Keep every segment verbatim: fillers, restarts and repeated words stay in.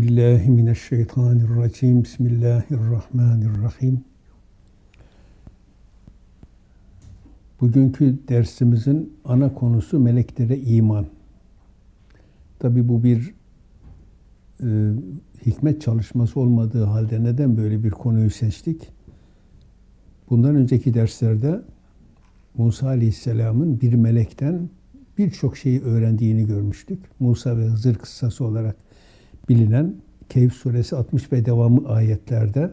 billahi mineşşeytanirracim. Bismillahirrahmanirrahim. Bugünkü dersimizin ana konusu meleklere iman. Tabi bu bir e, hikmet çalışması olmadığı halde neden böyle bir konuyu seçtik? Bundan önceki derslerde Musa Aleyhisselam'ın bir melekten birçok şeyi öğrendiğini görmüştük. Musa ve Hızır kıssası olarak bilinen Kehf suresi altmış ve devamı ayetlerde.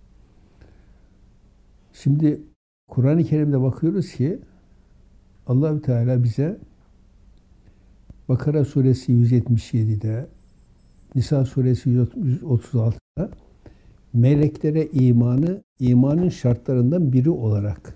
Şimdi Kur'an-ı Kerim'de bakıyoruz ki Allah-u Teala bize Bakara suresi yüz yetmiş yedi'de, Nisa suresi yüz otuz altı'da meleklere imanı, imanın şartlarından biri olarak.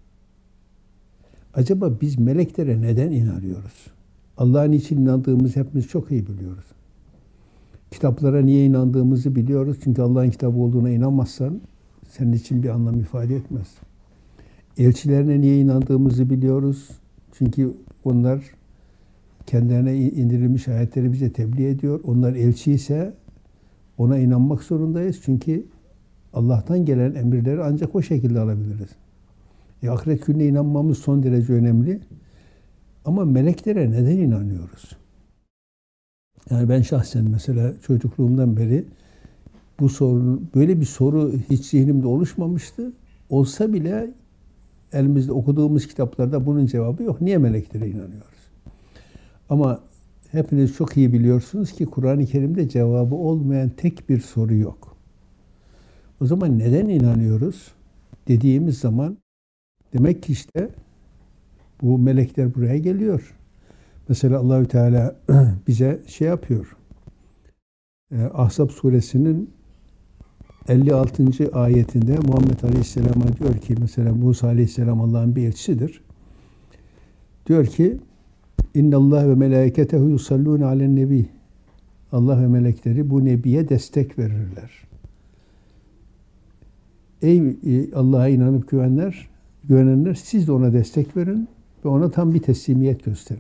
Acaba biz meleklere neden inanıyoruz? Allah'ın için inandığımızı hepimiz çok iyi biliyoruz. Kitaplara niye inandığımızı biliyoruz. Çünkü Allah'ın kitabı olduğuna inanmazsan senin için bir anlam ifade etmez. Elçilerine niye inandığımızı biliyoruz. Çünkü onlar kendilerine indirilmiş ayetleri bize tebliğ ediyor. Onlar elçi ise ona inanmak zorundayız. Çünkü Allah'tan gelen emirleri ancak o şekilde alabiliriz. E, ahiret gününe inanmamız son derece önemli. Ama meleklere neden inanıyoruz? Yani ben şahsen mesela çocukluğumdan beri bu soru, böyle bir soru hiç zihnimde oluşmamıştı. Olsa bile elimizde okuduğumuz kitaplarda bunun cevabı yok. Niye meleklere inanıyoruz? Ama hepiniz çok iyi biliyorsunuz ki Kur'an-ı Kerim'de cevabı olmayan tek bir soru yok. O zaman neden inanıyoruz dediğimiz zaman demek ki işte bu melekler buraya geliyor. Mesela Allahü Teala bize şey yapıyor. Ahzab suresinin elli altıncı ayetinde Muhammed Aleyhisselam'a diyor ki, mesela Musa Aleyhisselam Allah'ın bir elçisidir. Diyor ki İnna Allah ve melâiketehu yusallûne alen nebi. Allah ve melekleri bu nebiye destek verirler. Ey Allah'a inanıp güvenler, güvenenler siz de ona destek verin ve ona tam bir teslimiyet gösterin.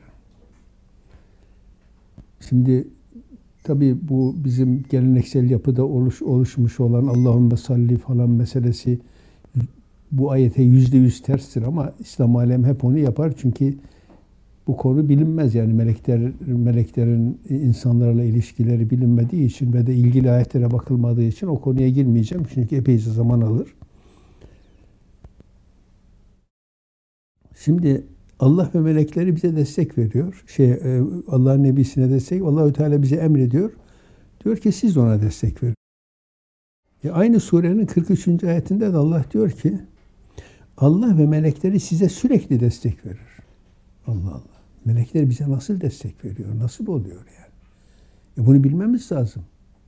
Şimdi tabii bu bizim geleneksel yapıda oluş, oluşmuş olan Allahümme salli falan meselesi bu ayete yüzde yüz terstir ama İslam alemi hep onu yapar çünkü bu konu bilinmez, yani melekler meleklerin insanlarla ilişkileri bilinmediği için ve de ilgili ayetlere bakılmadığı için o konuya girmeyeceğim çünkü epeyce zaman alır. Şimdi Allah ve melekleri bize destek veriyor. Şey, Allah'ın nebisine destek. Allahü Teala bize emrediyor. Diyor ki siz ona destek verin. E aynı surenin kırk üçüncü ayetinde de Allah diyor ki Allah ve melekleri size sürekli destek verir. Allah Allah. Melekler bize nasıl destek veriyor? Nasıl oluyor yani? E bunu bilmemiz lazım.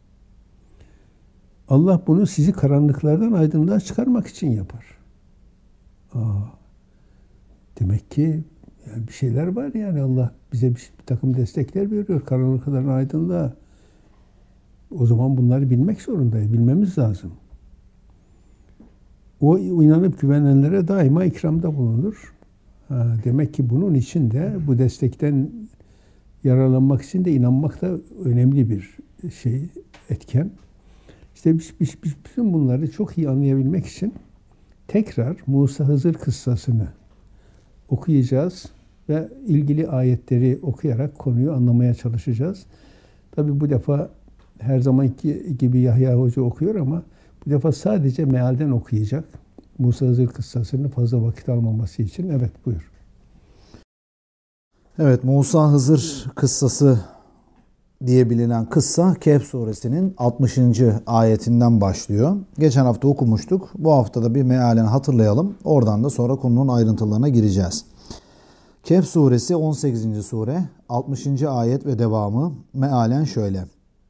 Allah bunu sizi karanlıklardan aydınlığa çıkarmak için yapar. Aa. Demek ki yani bir şeyler var, yani Allah bize bir, bir takım destekler veriyor karanlıkların aydınlığa. O zaman bunları bilmek zorundayız, bilmemiz lazım. O inanıp güvenenlere daima ikramda bulunur. Ha, demek ki bunun için de bu destekten yararlanmak için de inanmak da önemli bir şey, etken. İşte biz, biz, biz bütün bunları çok iyi anlayabilmek için tekrar Musa Hızır kıssasını okuyacağız ve ilgili ayetleri okuyarak konuyu anlamaya çalışacağız. Tabii bu defa her zamanki gibi Yahya Hoca okuyor ama bu defa sadece mealden okuyacak. Musa Hızır kıssasını fazla vakit almaması için. Evet, buyur. Evet, Musa Hızır kıssası diye bilinen kıssa Kehf suresinin altmışıncı ayetinden başlıyor. Geçen hafta okumuştuk. Bu hafta da bir mealen hatırlayalım. Oradan da sonra konunun ayrıntılarına gireceğiz. Kehf suresi on sekizinci sure altmışıncı ayet ve devamı mealen şöyle.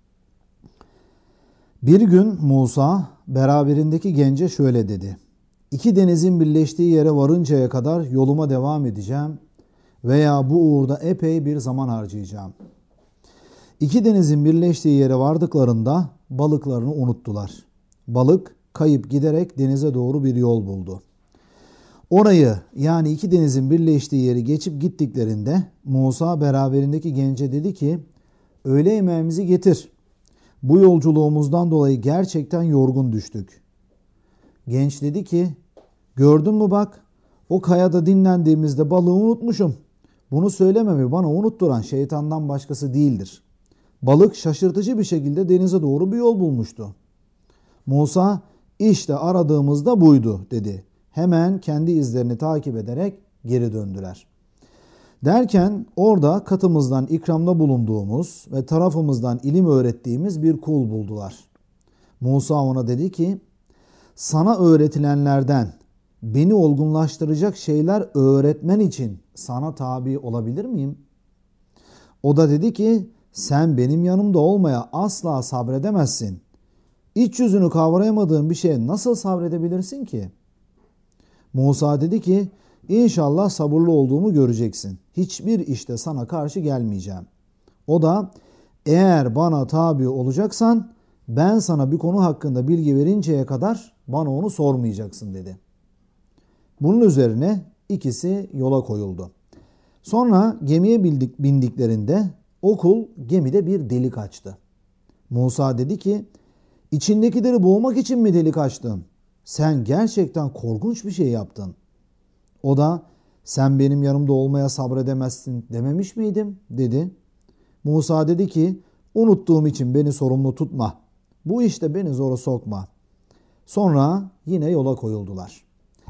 Bir gün Musa beraberindeki gence şöyle dedi. İki denizin birleştiği yere varıncaya kadar yoluma devam edeceğim veya bu uğurda epey bir zaman harcayacağım. İki denizin birleştiği yere vardıklarında balıklarını unuttular. Balık kayıp giderek denize doğru bir yol buldu. Orayı, yani iki denizin birleştiği yeri geçip gittiklerinde Musa beraberindeki gence dedi ki, öğle yemeğimizi getir. Bu yolculuğumuzdan dolayı gerçekten yorgun düştük. Genç dedi ki, gördün mü bak, o kayada dinlendiğimizde balığı unutmuşum. Bunu söylememi bana unutturan şeytandan başkası değildir. Balık şaşırtıcı bir şekilde denize doğru bir yol bulmuştu. Musa, işte aradığımızda buydu dedi. Hemen kendi izlerini takip ederek geri döndüler. Derken orada katımızdan ikramda bulunduğumuz ve tarafımızdan ilim öğrettiğimiz bir kul buldular. Musa ona dedi ki, sana öğretilenlerden beni olgunlaştıracak şeyler öğretmen için sana tabi olabilir miyim? O da dedi ki, sen benim yanımda olmaya asla sabredemezsin. İç yüzünü kavrayamadığın bir şeye nasıl sabredebilirsin ki? Musa dedi ki, İnşallah sabırlı olduğumu göreceksin. Hiçbir işte sana karşı gelmeyeceğim. O da, eğer bana tabi olacaksan ben sana bir konu hakkında bilgi verinceye kadar bana onu sormayacaksın dedi. Bunun üzerine ikisi yola koyuldu. Sonra gemiye bindiklerinde o kul gemide bir delik açtı. Musa dedi ki, içindekileri boğmak için mi delik açtın? Sen gerçekten korkunç bir şey yaptın. O da, sen benim yanımda olmaya sabredemezsin dememiş miydim dedi. Musa dedi ki, unuttuğum için beni sorumlu tutma. Bu işte beni zora sokma. Sonra yine yola koyuldular.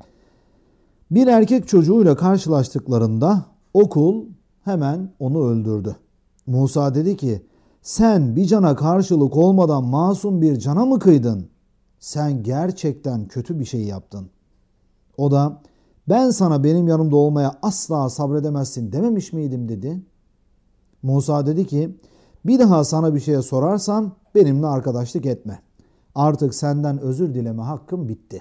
Bir erkek çocuğuyla karşılaştıklarında o kul hemen onu öldürdü. Musa dedi ki, sen bir cana karşılık olmadan masum bir cana mı kıydın? Sen gerçekten kötü bir şey yaptın. O da, ben sana benim yanımda olmaya asla sabredemezsin dememiş miydim dedi. Musa dedi ki, bir daha sana bir şeye sorarsan benimle arkadaşlık etme. Artık senden özür dileme hakkım bitti.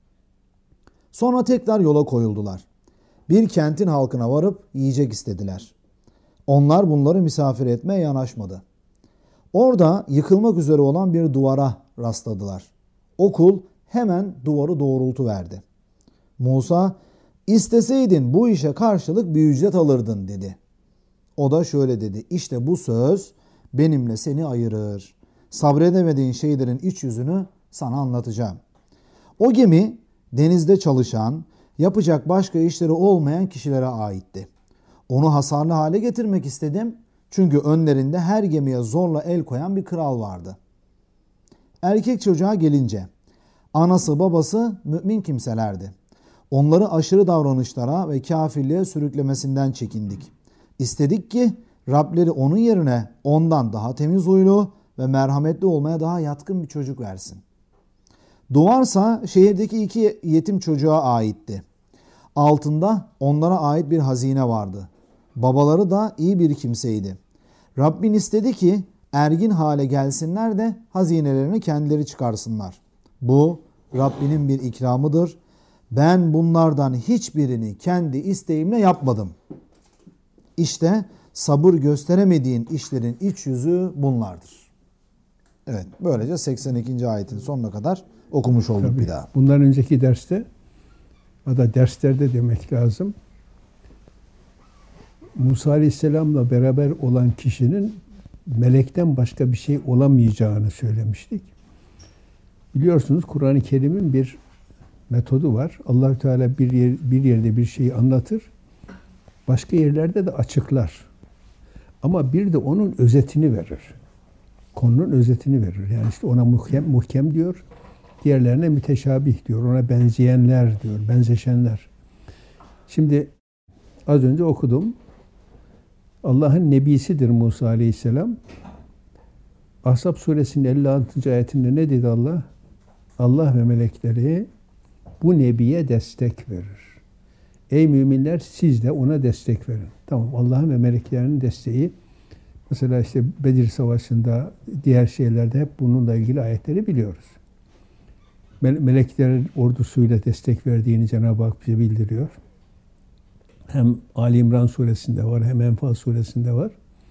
Sonra tekrar yola koyuldular. Bir kentin halkına varıp yiyecek istediler. Onlar bunları misafir etmeye yanaşmadı. Orada yıkılmak üzere olan bir duvara rastladılar. O kul hemen duvarı doğrultuverdi. Musa, İsteseydin bu işe karşılık bir ücret alırdın dedi. O da şöyle dedi, işte bu söz benimle seni ayırır. Sabredemediğin şeylerin iç yüzünü sana anlatacağım. O gemi denizde çalışan, yapacak başka işleri olmayan kişilere aitti. Onu hasarlı hale getirmek istedim. Çünkü önlerinde her gemiye zorla el koyan bir kral vardı. Erkek çocuğa gelince, anası babası mümin kimselerdi. Onları aşırı davranışlara ve kafirliğe sürüklemesinden çekindik. İstedik ki Rableri onun yerine ondan daha temiz huylu ve merhametli olmaya daha yatkın bir çocuk versin. Duvarsa şehirdeki iki yetim çocuğa aitti. Altında onlara ait bir hazine vardı. Babaları da iyi bir kimseydi. Rabbin istedi ki ergin hale gelsinler de hazinelerini kendileri çıkarsınlar. Bu Rabbinin bir ikramıdır. Ben bunlardan hiçbirini kendi isteğimle yapmadım. İşte sabır gösteremediğin işlerin iç yüzü bunlardır. Evet, böylece seksen ikinci ayetin sonuna kadar okumuş olduk. Tabii, bir daha. Bundan önceki derste, ya da derslerde demek lazım, Musa Aleyhisselam'la beraber olan kişinin melekten başka bir şey olamayacağını söylemiştik. Biliyorsunuz Kur'an-ı Kerim'in bir metodu var. Allah-u Teala bir, yer, bir yerde bir şeyi anlatır, başka yerlerde de açıklar. Ama bir de onun özetini verir. Konunun özetini verir. Yani işte ona muhkem, muhkem diyor, diğerlerine müteşabih diyor, ona benzeyenler diyor, benzeşenler. Şimdi az önce okudum. Allah'ın nebisidir Musa Aleyhisselam. Ahzab suresinin elli altıncı ayetinde ne dedi Allah? Allah ve melekleri bu nebiye destek verir. Ey müminler, siz de ona destek verin. Tamam, Allah'ın ve meleklerinin desteği. Mesela işte Bedir Savaşı'nda, diğer şeylerde hep bununla ilgili ayetleri biliyoruz. Meleklerin ordusuyla destek verdiğini Cenab-ı Hak bize bildiriyor. Hem Ali İmran suresinde var, hem Enfal suresinde var.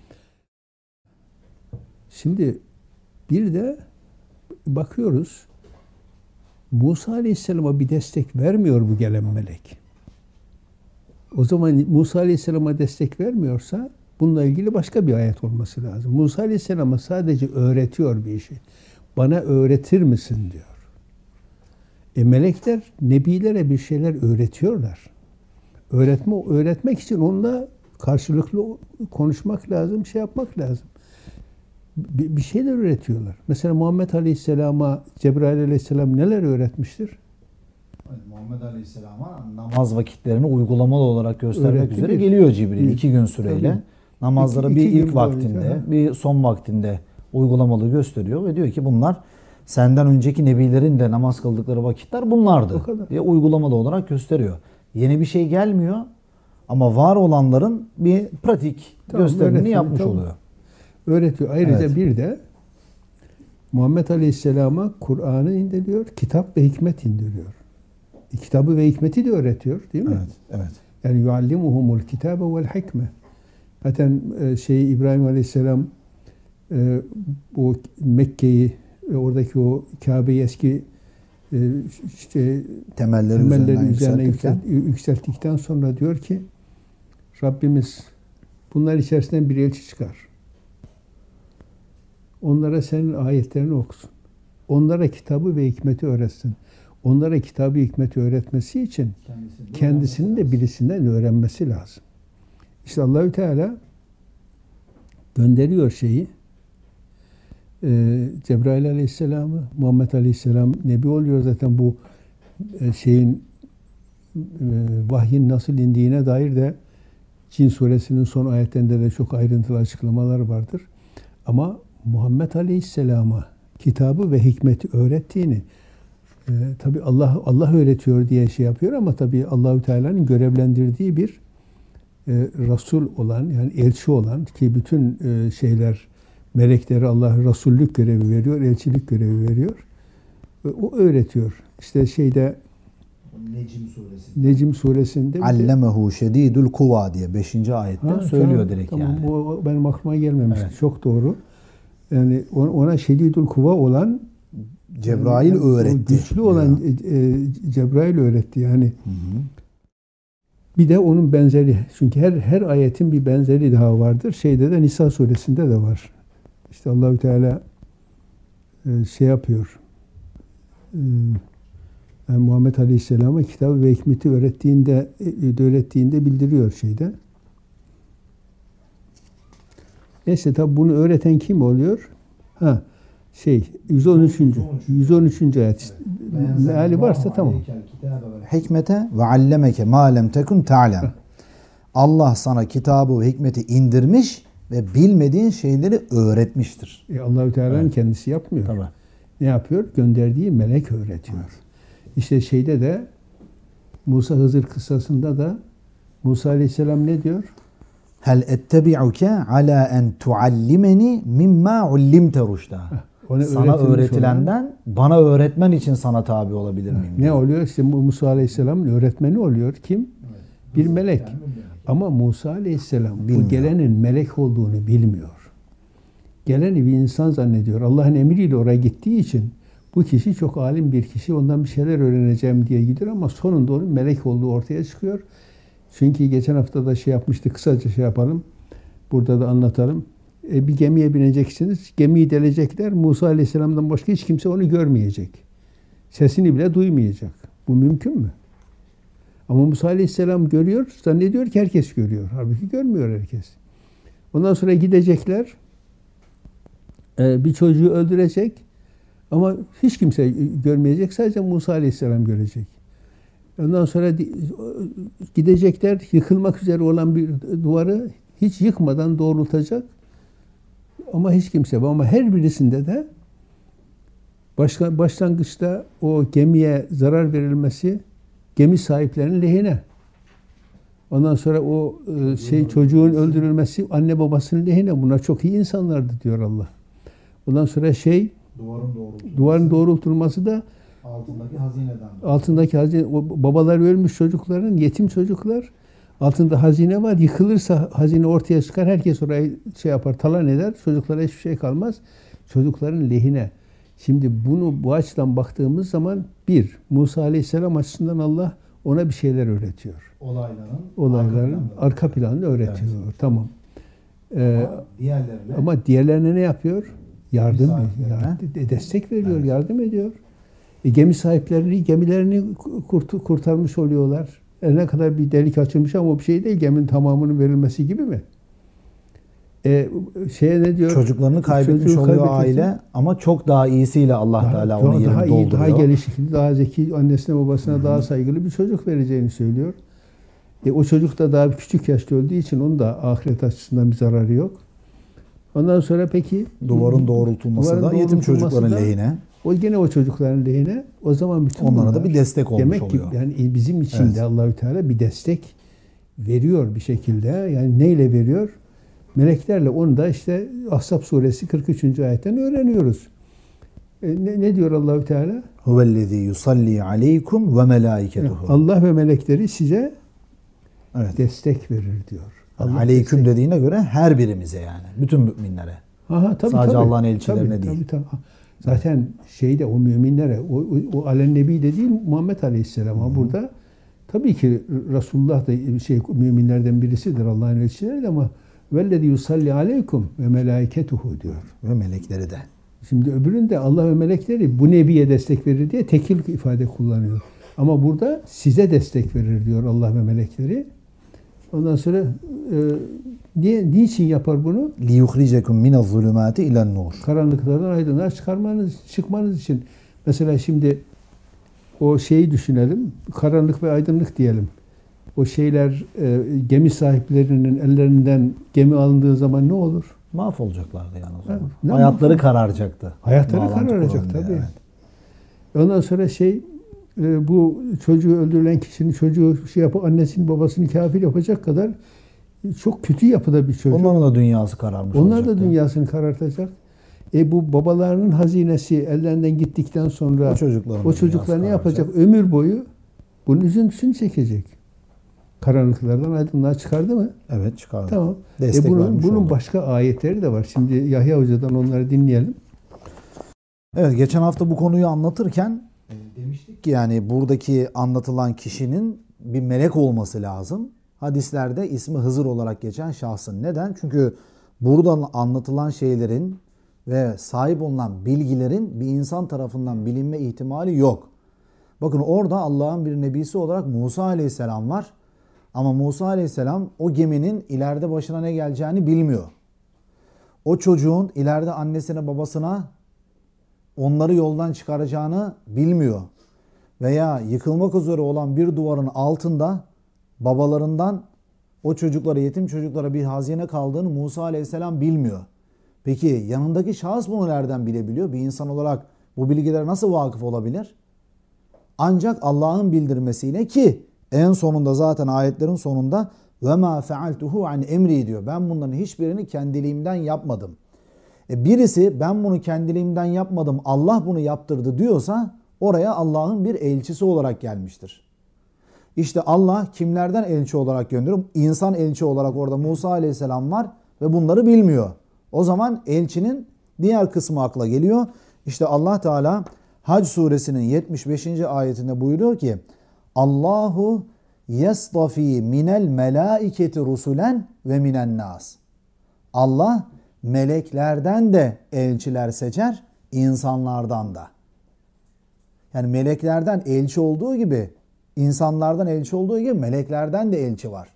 Şimdi bir de bakıyoruz, Musa Aleyhisselam'a bir destek vermiyor bu gelen melek. O zaman Musa Aleyhisselam'a destek vermiyorsa Bununla ilgili başka bir ayet olması lazım. Musa Aleyhisselam'a sadece öğretiyor bir işi. Bana öğretir misin diyor. E melekler nebilere bir şeyler öğretiyorlar. Öğretme, öğretmek için onunla karşılıklı konuşmak lazım, şey yapmak lazım. Bir, bir şeyler öğretiyorlar. Mesela Muhammed Aleyhisselam'a Cebrail Aleyhisselam neler öğretmiştir? Muhammed Aleyhisselam'a namaz vakitlerini uygulamalı olarak göstermek Öğretti üzere bir. geliyor Cibril Bir. iki gün süreyle. Tabii. Namazları İki- bir iki ilk gün vaktinde, boyunca. bir son vaktinde uygulamalı gösteriyor ve diyor ki bunlar senden önceki nebilerin de namaz kıldıkları vakitler bunlardı O kadar. diye uygulamalı olarak gösteriyor. Yeni bir şey gelmiyor ama var olanların bir pratik Tamam, gösterimini öğretimi, yapmış tamam. oluyor. Öğretiyor. Ayrıca Evet. bir de Muhammed Aleyhisselam'a Kur'an'ı indiriyor, kitap ve hikmet indiriyor. E, kitabı ve hikmeti de öğretiyor, değil mi? Evet, evet. Yani yuallimuhumul kitabe vel hikme. Zaten e, şey İbrahim Aleyhisselam e, o Mekke'yi ve oradaki o Kabe'yi eski e, işte Temelleri, temelleri üzerinden üzerine yükseltirken yükselt- yükselttikten sonra diyor ki Rabbimiz bunlar içerisinden bir elçi çıkar. Onlara senin ayetlerini okusun. Onlara kitabı ve hikmeti öğretsin. Onlara kitabı hikmeti öğretmesi için kendisini de kendisinin de birisinden öğrenmesi lazım. İşte Allahü Teala gönderiyor şeyi e, Cebrail Aleyhisselam'ı, Muhammed Aleyhisselam Nebi oluyor zaten bu e, şeyin e, vahyin nasıl indiğine dair de Cin suresinin son ayetlerinde de çok ayrıntılı açıklamalar vardır. Ama Muhammed Aleyhisselam'a kitabı ve hikmeti öğrettiğini e, tabi Allah Allah öğretiyor diye şey yapıyor ama tabi Allahü Teala'nın görevlendirdiği bir e, Resul olan yani elçi olan ki bütün e, şeyler melekleri Allah Resullük görevi veriyor, elçilik görevi veriyor. E, o öğretiyor. İşte şeyde Necm suresinde. Necm suresinde bir de- Allemehu şedidül kuva diye beşinci ayette Ha, söylüyor tamam, direkt tamam. yani. Bu o benim aklıma gelmemişti. Evet. Çok doğru. Yani on- ona şedidül kuva olan Cebrail yani o öğretti. güçlü olan diyor. e, e, Cebrail öğretti yani. Hı hı. Bir de onun benzeri. Çünkü her her ayetin bir benzeri daha vardır. Şeyde de Nisa suresinde de var. İşte Allahü Teala e, şey yapıyor. E, yani Muhammed Aleyhisselam'a kitabı ve hikmeti öğrettiğinde e, öğrettiğinde bildiriyor şeyde. Neyse tabi bunu öğreten kim oluyor? Ha şey yüz on üçüncü yüz on üçüncü ayet. Meali varsa tamam. Hikmete ve allemeke ma lem tekun ta'lem. Allah sana kitabı ve hikmeti indirmiş ve bilmediğin şeyleri öğretmiştir. E, Allahü Teala'nın Evet. kendisi yapmıyor. Tabii. Ne yapıyor? Gönderdiği melek öğretiyor. İşte şeyde de Musa Hızır kıssasında da Musa Aleyhisselam ne diyor? Hel ettebi'uke ala en tuallimeni mimma ullimte ruşda. Ona Sana öğretilmiş öğretilenden bana öğretmen için sana tabi olabilir miyim? Ne oluyor? İşte bu Musa Aleyhisselam'ın öğretmeni oluyor. Kim? Bir melek. Ama Musa Aleyhisselam Bilmiyor. bu gelenin melek olduğunu bilmiyor. Geleni bir insan zannediyor. Allah'ın emriyle oraya gittiği için bu kişi çok alim bir kişi. Ondan bir şeyler öğreneceğim diye gidiyor ama sonunda onun melek olduğu ortaya çıkıyor. Çünkü geçen hafta da şey yapmıştık. Kısaca şey yapalım. Burada da anlatalım. E, bir gemiye bineceksiniz. Gemiyi delecekler. Musa Aleyhisselam'dan başka hiç kimse onu görmeyecek. Sesini bile duymayacak. Bu mümkün mü? Ama Musa Aleyhisselam görüyor. Zannediyor ki herkes görüyor. Halbuki görmüyor herkes. Ondan sonra gidecekler. E, bir çocuğu öldürecek. Ama hiç kimse görmeyecek. Sadece Musa Aleyhisselam görecek. Ondan sonra gidecekler. Yıkılmak üzere olan bir duvarı hiç yıkmadan doğrultacak. Ama hiç kimse. Ama her birisinde de başka, başlangıçta o gemiye zarar verilmesi gemi sahiplerinin lehine. Ondan sonra o şey çocuğun öldürülmesi anne babasının lehine. Bunlar çok iyi insanlardı diyor Allah. Ondan sonra şey Duvarın doğrultulması. duvarın doğrultulması da Altındaki hazineden. altındaki hazine, o babalar ölmüş çocukların, yetim çocuklar. Altında hazine var. Yıkılırsa hazine ortaya çıkar. Herkes orayı şey yapar, talan eder. Çocuklara hiçbir şey kalmaz. Çocukların lehine. Şimdi bunu bu açıdan baktığımız zaman bir, Musa Aleyhisselam açısından Allah ona bir şeyler öğretiyor. Olayların, Olayların arka planını öğretiyor. Evet. Tamam. Ee, Diğerlerine ama diğerlerine ne yapıyor? Yardım, sahiplerine yardım destek veriyor, Evet. yardım ediyor. E, gemi sahiplerini, gemilerini kurt, kurtarmış oluyorlar. E, ne kadar bir delik açılmış ama o bir şey değil. Geminin tamamının verilmesi gibi mi? E, şeye ne diyor? çocuklarını kaybetmiş Çocuğu oluyor kaybettikçe aile ama çok daha iyisiyle Allah daha, Teala onun daha, yerini daha iyi, daha dolduruyor. gelişikli, daha zeki, annesine babasına Hı hı. daha saygılı bir çocuk vereceğini söylüyor. E, o çocuk da daha küçük yaşta öldüğü için onun da ahiret açısından bir zararı yok. Ondan sonra peki Duvarın doğrultulması duvarın da yetim doğrultulması çocukların da lehine. o gene o çocukların lehine. O zaman bütün Onlara da bunlar bir destek olmuş demek ki oluyor. yani bizim için Evet. de Allahü Teala bir destek veriyor bir şekilde. Yani neyle veriyor? Meleklerle. Onu da işte Ahzab suresi kırk üçüncü ayetten öğreniyoruz. E, ne, ne diyor Allahü Teala? Huvellezî yusalli aleykum ve Yani melâiketuhu. Allah ve melekleri size Evet. destek verir diyor. Yani Allah aleyküm destek- dediğine göre her birimize yani. Bütün müminlere. Aha, tabii, Sadece tabii. Allah'ın elçilerine Tabii, değil. tabii, tabii. Zaten şeyde o müminlere, o, o, o Alen-Nebi dediği Muhammed Aleyhisselam'a burada tabii ki Resulullah da şey müminlerden birisidir, Allah'ın elçileri de, ama vellezî yusalli aleykum ve melâiketuhu diyor. Ve melekleri de. Şimdi öbüründe Allah ve melekleri bu nebiye destek verir diye tekil ifade kullanıyor. Ama burada size destek verir diyor Allah ve melekleri. Ondan sonra e, niye, niçin yapar bunu? liyuhricekum minez zulümâti ilen nur. Karanlıklardan aydınlığa çıkarmanız, çıkmanız için. Mesela şimdi o şeyi düşünelim. Karanlık ve aydınlık diyelim. O şeyler e, gemi sahiplerinin ellerinden gemi alındığı zaman ne olur? Mahvolacaklardı yani o zaman. Ha, ne Hayatları mahvol- kararacaktı. Hayatları Bağlantı kararacak kuralım diye, tabii. evet. Ondan sonra şey e, bu çocuğu öldürülen kişinin çocuğu şey yapıp annesini babasını kafir yapacak kadar çok kötü yapıda bir çocuk. Onların da dünyası kararmış Onlar olacaktı. da dünyasını karartacak. E bu babalarının hazinesi ellerinden gittikten sonra O çocukların o da çocuklar dünyası ne yapacak? kararacak. Ömür boyu bunun üzüntüsünü çekecek. Karanlıklardan aydınlığa çıkardı mı? Evet, çıkardı. Tamam. Destek E bunun, vermiş bunun oldu. başka ayetleri de var. Şimdi Yahya Hoca'dan onları dinleyelim. Evet, geçen hafta bu konuyu anlatırken e, demiştik ki yani buradaki anlatılan kişinin bir melek olması lazım. Hadislerde ismi Hızır olarak geçen şahsın. Neden? Çünkü buradan anlatılan şeylerin ve sahip olunan bilgilerin bir insan tarafından bilinme ihtimali yok. Bakın orada Allah'ın bir nebisi olarak Musa Aleyhisselam var. Ama Musa Aleyhisselam o geminin ileride başına ne geleceğini bilmiyor. O çocuğun ileride annesine babasına onları yoldan çıkaracağını bilmiyor. Veya yıkılmak üzere olan bir duvarın altında babalarından o çocuklara, yetim çocuklara bir hazine kaldığını Musa Aleyhisselam bilmiyor. Peki yanındaki şahıs bunu nereden bilebiliyor? Bir insan olarak bu bilgilere nasıl vakıf olabilir? Ancak Allah'ın bildirmesiyle, ki en sonunda zaten ayetlerin sonunda ve ma fealtuhu an emri diyor. Ben bunların hiçbirini kendiliğimden yapmadım. E birisi ben bunu kendiliğimden yapmadım, Allah bunu yaptırdı diyorsa oraya Allah'ın bir elçisi olarak gelmiştir. İşte Allah kimlerden elçi olarak gönderiyor? İnsan elçi olarak orada Musa Aleyhisselam var ve bunları bilmiyor. O zaman elçinin diğer kısmı akla geliyor. İşte Allah Teala Hac suresinin yetmiş beşinci ayetinde buyuruyor ki Allahu yestafi minel melaiketi rusulen ve minen nas. Allah meleklerden de elçiler seçer, insanlardan da. Yani meleklerden elçi olduğu gibi, insanlardan elçi olduğu gibi meleklerden de elçi var.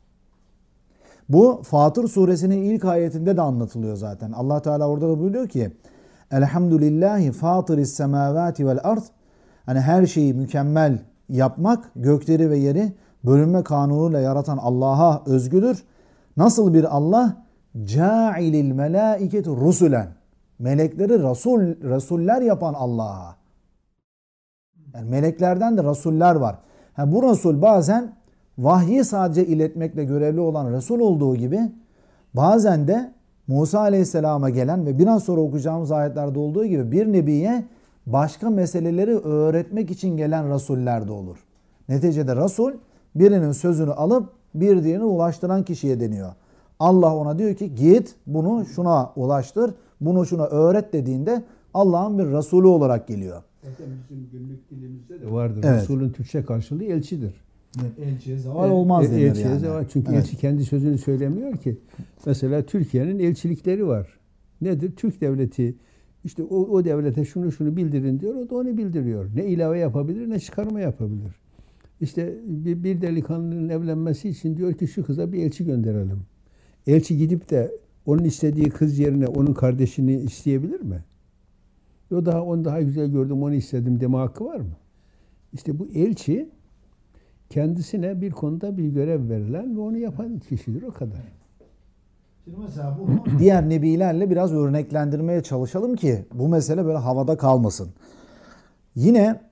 Bu Fatır suresinin ilk ayetinde de anlatılıyor zaten. Allah Teala orada da buyuruyor ki Elhamdülillahi fatiris semavati vel ard. Hani her şeyi mükemmel yapmak, gökleri ve yeri bölünme kanunuyla yaratan Allah'a özgüdür. Nasıl bir Allah? Câilil melâiketu rusulen. Melekleri rasul, rasuller yapan Allah'a. Yani meleklerden de rasuller var. Ha, bu rasul bazen vahyi sadece iletmekle görevli olan Resul olduğu gibi bazen de Musa Aleyhisselam'a gelen ve biraz sonra okuyacağımız ayetlerde olduğu gibi bir nebiye başka meseleleri öğretmek için gelen rasuller de olur. Neticede Resul birinin sözünü alıp bir diğerine ulaştıran kişiye deniyor. Allah ona diyor ki git bunu şuna ulaştır, bunu şuna öğret dediğinde Allah'ın bir Resulü olarak geliyor. Zaten bizim günlük dilimizde de vardır. Evet. Resulün Türkçe karşılığı elçidir. Elçiye zeval olmaz E, denir elçiye yani. zeval. Çünkü Evet. elçi kendi sözünü söylemiyor ki. Mesela Türkiye'nin elçilikleri var. Nedir? Türk devleti işte o, o devlete şunu şunu bildirin diyor. O da onu bildiriyor. Ne ilave yapabilir ne çıkarma yapabilir. İşte bir, bir delikanlının evlenmesi için diyor ki şu kıza bir elçi gönderelim. Elçi gidip de onun istediği kız yerine onun kardeşini isteyebilir mi? O daha onu daha güzel gördüm, onu istedim deme hakkı var mı? İşte bu elçi kendisine bir konuda bir görev verilen ve onu yapan kişidir, o kadar. Şimdi mesela bunu diğer nebilerle biraz örneklendirmeye çalışalım ki bu mesele böyle havada kalmasın. Yine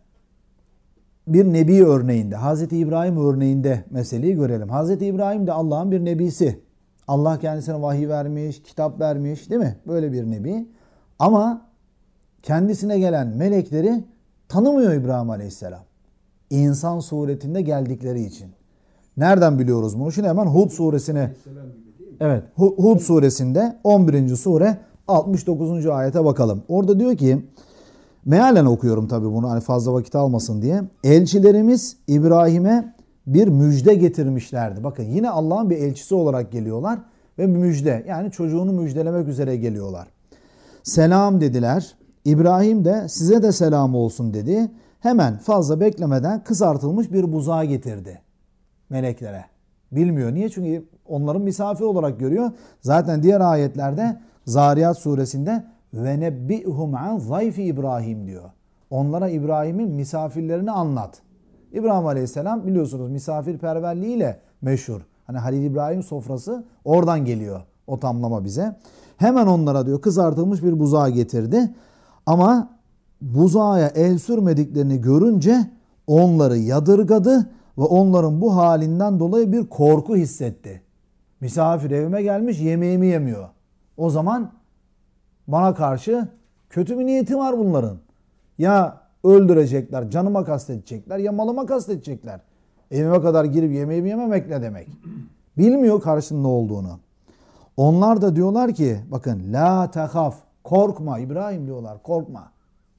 bir nebi örneğinde, Hazreti İbrahim örneğinde meseleyi görelim. Hazreti İbrahim de Allah'ın bir nebisi. Allah kendisine vahiy vermiş, kitap vermiş, değil mi? Böyle bir nebi. Ama kendisine gelen melekleri tanımıyor İbrahim Aleyhisselam. İnsan suretinde geldikleri için. Nereden biliyoruz bunu? Şimdi hemen Hud suresine, evet, Hud suresinde on birinci sure altmış dokuzuncu ayete bakalım. Orada diyor ki, mealen okuyorum tabii bunu hani fazla vakit almasın diye. Elçilerimiz İbrahim'e bir müjde getirmişlerdi. Bakın yine Allah'ın bir elçisi olarak geliyorlar ve bir müjde, yani çocuğunu müjdelemek üzere geliyorlar. Selam dediler. İbrahim de size de selam olsun dedi. Hemen fazla beklemeden kızartılmış bir buzağı getirdi meleklere. Bilmiyor. Niye? Çünkü onların misafir olarak görüyor. Zaten diğer ayetlerde Zariyat suresinde ve nebbihum an zayfi İbrahim diyor. Onlara İbrahim'in misafirlerini anlat. İbrahim Aleyhisselam biliyorsunuz misafirperverliğiyle meşhur. Hani Halil İbrahim sofrası oradan geliyor o tamlama bize. Hemen onlara diyor kızartılmış bir buzağı getirdi. Ama buzağa el sürmediklerini görünce onları yadırgadı ve onların bu halinden dolayı bir korku hissetti. Misafir evime gelmiş, yemeğimi yemiyor. O zaman bana karşı kötü bir niyeti var bunların. Ya öldürecekler, canıma kastedecekler ya malıma kastedecekler. Evime kadar girip yemeğimi yememek ne demek? Bilmiyor karşının ne olduğunu. Onlar da diyorlar ki bakın la tehaf, korkma İbrahim diyorlar, korkma.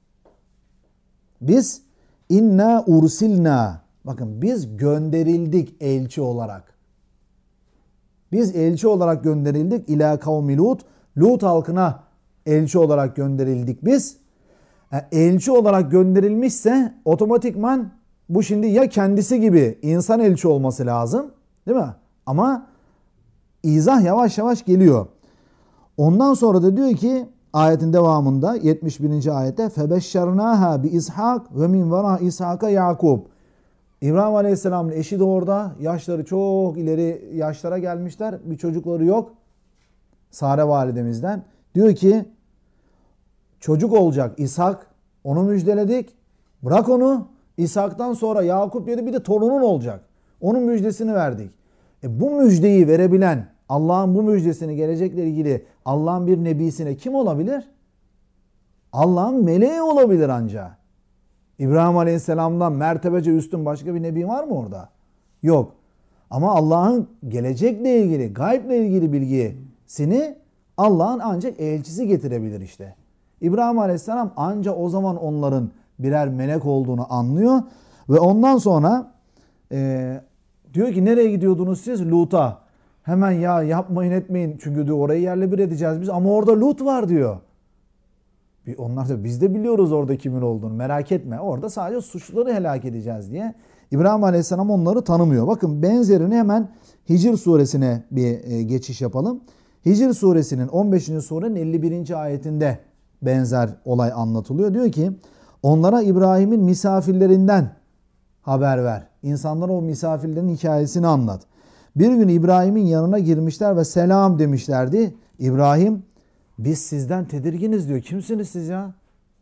Biz inna ursilna, bakın biz gönderildik elçi olarak. Biz elçi olarak gönderildik ila kavmi Lut. Lut halkına elçi olarak gönderildik biz. Yani elçi olarak gönderilmişse otomatikman bu şimdi ya kendisi gibi insan elçi olması lazım, değil mi? Ama izah yavaş yavaş geliyor. Ondan sonra da diyor ki ayetin devamında yetmiş birinci ayette febeşşernaha bi İshak ve min vera İshak'a Yakub. İbrahim Aleyhisselam'ın eşi de orada. Yaşları çok ileri yaşlara gelmişler. Bir çocukları yok. Sare validemizden. Diyor ki çocuk olacak İshak. Onu müjdeledik. Bırak onu. İshak'tan sonra Yakup dedi bir de torunun olacak. Onun müjdesini verdik. E bu müjdeyi verebilen, Allah'ın bu müjdesini gelecekle ilgili Allah'ın bir nebisine kim olabilir? Allah'ın meleği olabilir ancak. İbrahim Aleyhisselam'dan mertebece üstün başka bir nebi var mı orada? Yok. Ama Allah'ın gelecekle ilgili, gayble ilgili bilgisini Allah'ın ancak elçisi getirebilir işte. İbrahim Aleyhisselam ancak o zaman onların birer melek olduğunu anlıyor. Ve ondan sonra e, diyor ki nereye gidiyordunuz siz? Lut'a. Hemen ya yapmayın etmeyin çünkü diyor orayı yerle bir edeceğiz biz ama orada Lut var diyor. Onlar da biz de biliyoruz orada kimin olduğunu, merak etme. Orada sadece suçluları helak edeceğiz diye. İbrahim Aleyhisselam onları tanımıyor. Bakın benzerini hemen Hicr suresine bir geçiş yapalım. Hicr suresinin on beşinci surenin elli birinci ayetinde benzer olay anlatılıyor. Diyor ki onlara İbrahim'in misafirlerinden haber ver. İnsanlara o misafirlerin hikayesini anlat. Bir gün İbrahim'in yanına girmişler ve selam demişlerdi. İbrahim biz sizden tedirginiz diyor. Kimsiniz siz ya?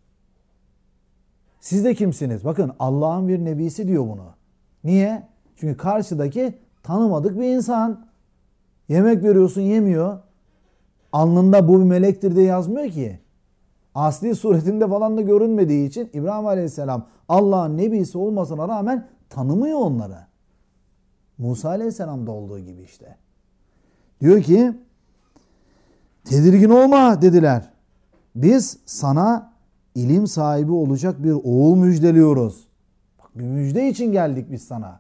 Siz de kimsiniz? Bakın Allah'ın bir nebisi diyor bunu. Niye? Çünkü karşıdaki tanımadık bir insan. Yemek veriyorsun yemiyor. Alnında bu bir melektir diye yazmıyor ki. Asli suretinde falan da görünmediği için İbrahim Aleyhisselam Allah'ın nebisi olmasına rağmen tanımıyor onları. Musa Aleyhisselam'da olduğu gibi işte. Diyor ki tedirgin olma dediler. Biz sana ilim sahibi olacak bir oğul müjdeliyoruz. Bak bir müjde için geldik biz sana.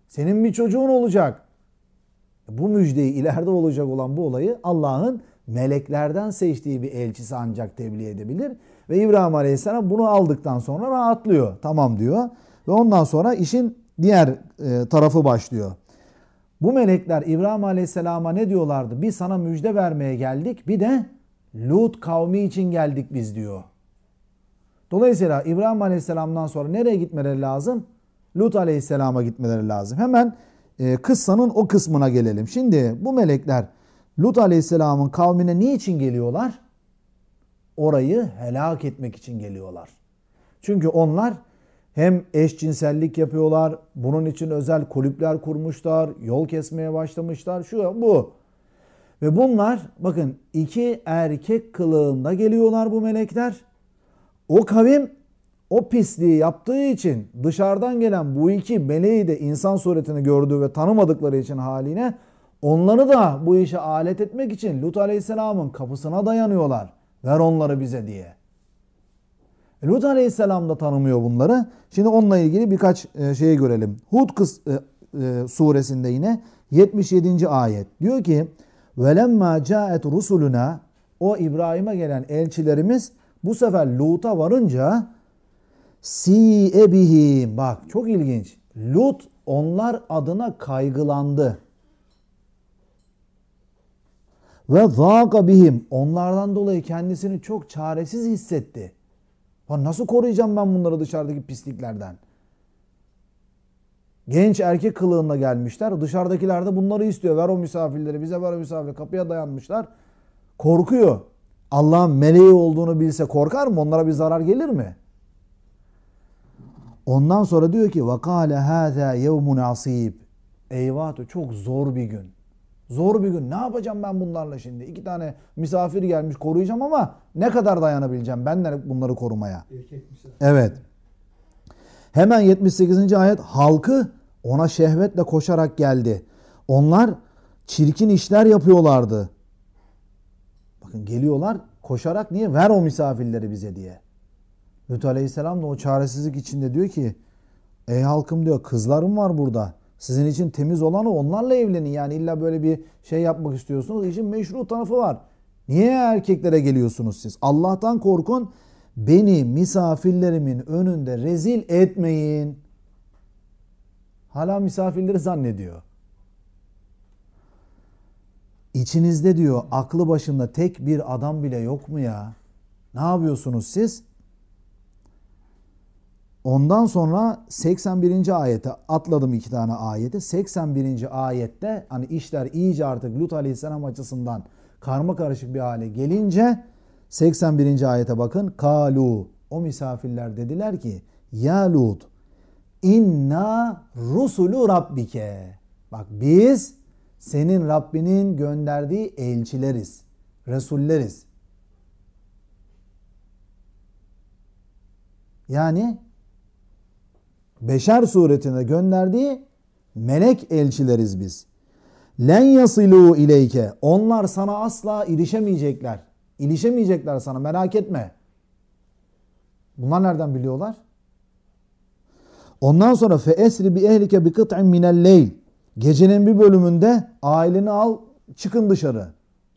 Senin bir çocuğun olacak. Bu müjdeyi, ileride olacak olan bu olayı Allah'ın meleklerden seçtiği bir elçisi ancak tebliğ edebilir. Ve İbrahim Aleyhisselam bunu aldıktan sonra rahatlıyor. Tamam diyor. Ve ondan sonra işin diğer e, tarafı başlıyor. Bu melekler İbrahim Aleyhisselam'a ne diyorlardı? Biz sana müjde vermeye geldik. Bir de Lut kavmi için geldik biz diyor. Dolayısıyla İbrahim Aleyhisselam'dan sonra nereye gitmeleri lazım? Lut Aleyhisselam'a gitmeleri lazım. Hemen e, kıssanın o kısmına gelelim. Şimdi bu melekler Lut Aleyhisselam'ın kavmine niçin geliyorlar? Orayı helak etmek için geliyorlar. Çünkü onlar hem eşcinsellik yapıyorlar, bunun için özel kulüpler kurmuşlar, yol kesmeye başlamışlar, şu bu. Ve bunlar bakın iki erkek kılığında geliyorlar bu melekler. O kavim o pisliği yaptığı için dışarıdan gelen bu iki meleği de insan suretini gördüğü ve tanımadıkları için haline onları da bu işe alet etmek için Lut Aleyhisselam'ın kapısına dayanıyorlar. Ver onları bize diye. Lut Aleyhisselam da tanımıyor bunları. Şimdi onunla ilgili birkaç şey görelim. Hud kıs, e, e, suresinde yine yetmiş yedinci ayet. Diyor ki وَلَمَّا جَاءَتْ رُسُلُنَا O İbrahim'e gelen elçilerimiz bu sefer Lut'a varınca si'e bihim. Bak çok ilginç. Lut onlar adına kaygılandı. Ve zâka bihim. Onlardan dolayı kendisini çok çaresiz hissetti. Nasıl koruyacağım ben bunları dışarıdaki pisliklerden? Genç erkek kılığında gelmişler. Dışarıdakiler de bunları istiyor. Ver o misafirleri, bize ver o misafirleri. Kapıya dayanmışlar. Korkuyor. Allah'ın meleği olduğunu bilse korkar mı? Onlara bir zarar gelir mi? Ondan sonra diyor ki وَقَالَ هَذَا يَوْمٌ عَصِيبٌ Eyvah, çok zor bir gün. Zor bir gün. Ne yapacağım ben bunlarla şimdi? İki tane misafir gelmiş, koruyacağım ama ne kadar dayanabileceğim ben de bunları korumaya? Evet. Hemen yetmiş sekizinci ayet. Halkı ona şehvetle koşarak geldi. Onlar çirkin işler yapıyorlardı. Bakın geliyorlar koşarak, niye? Ver o misafirleri bize diye. Lut Aleyhisselam da o çaresizlik içinde diyor ki ey halkım diyor, kızlarım var burada. Sizin için temiz olanı onlarla evlenin. Yani illa böyle bir şey yapmak istiyorsunuz. İşin meşru tarafı var. Niye erkeklere geliyorsunuz siz? Allah'tan korkun. Beni misafirlerimin önünde rezil etmeyin. Hala misafirleri zannediyor. İçinizde diyor aklı başında tek bir adam bile yok mu ya? Ne yapıyorsunuz siz? Ondan sonra seksen birinci ayete atladım, iki tane ayeti. seksen birinci ayette hani işler iyice artık Lut Aleyhisselam açısından karma karışık bir hale gelince seksen birinci ayete bakın. Kalu, o misafirler dediler ki ya Lut inna rusulu rabbike. Bak biz senin Rabbinin gönderdiği elçileriz, resulleriz. Yani beşer suretinde gönderdiği melek elçileriz biz. Len yasilu ileyke. Onlar sana asla ilişemeyecekler. İlişemeyecekler sana, merak etme. Bunlar nereden biliyorlar? Ondan sonra fe esri bi ehlike bi kıt'in minel leyl. Gecenin bir bölümünde aileni al, çıkın dışarı.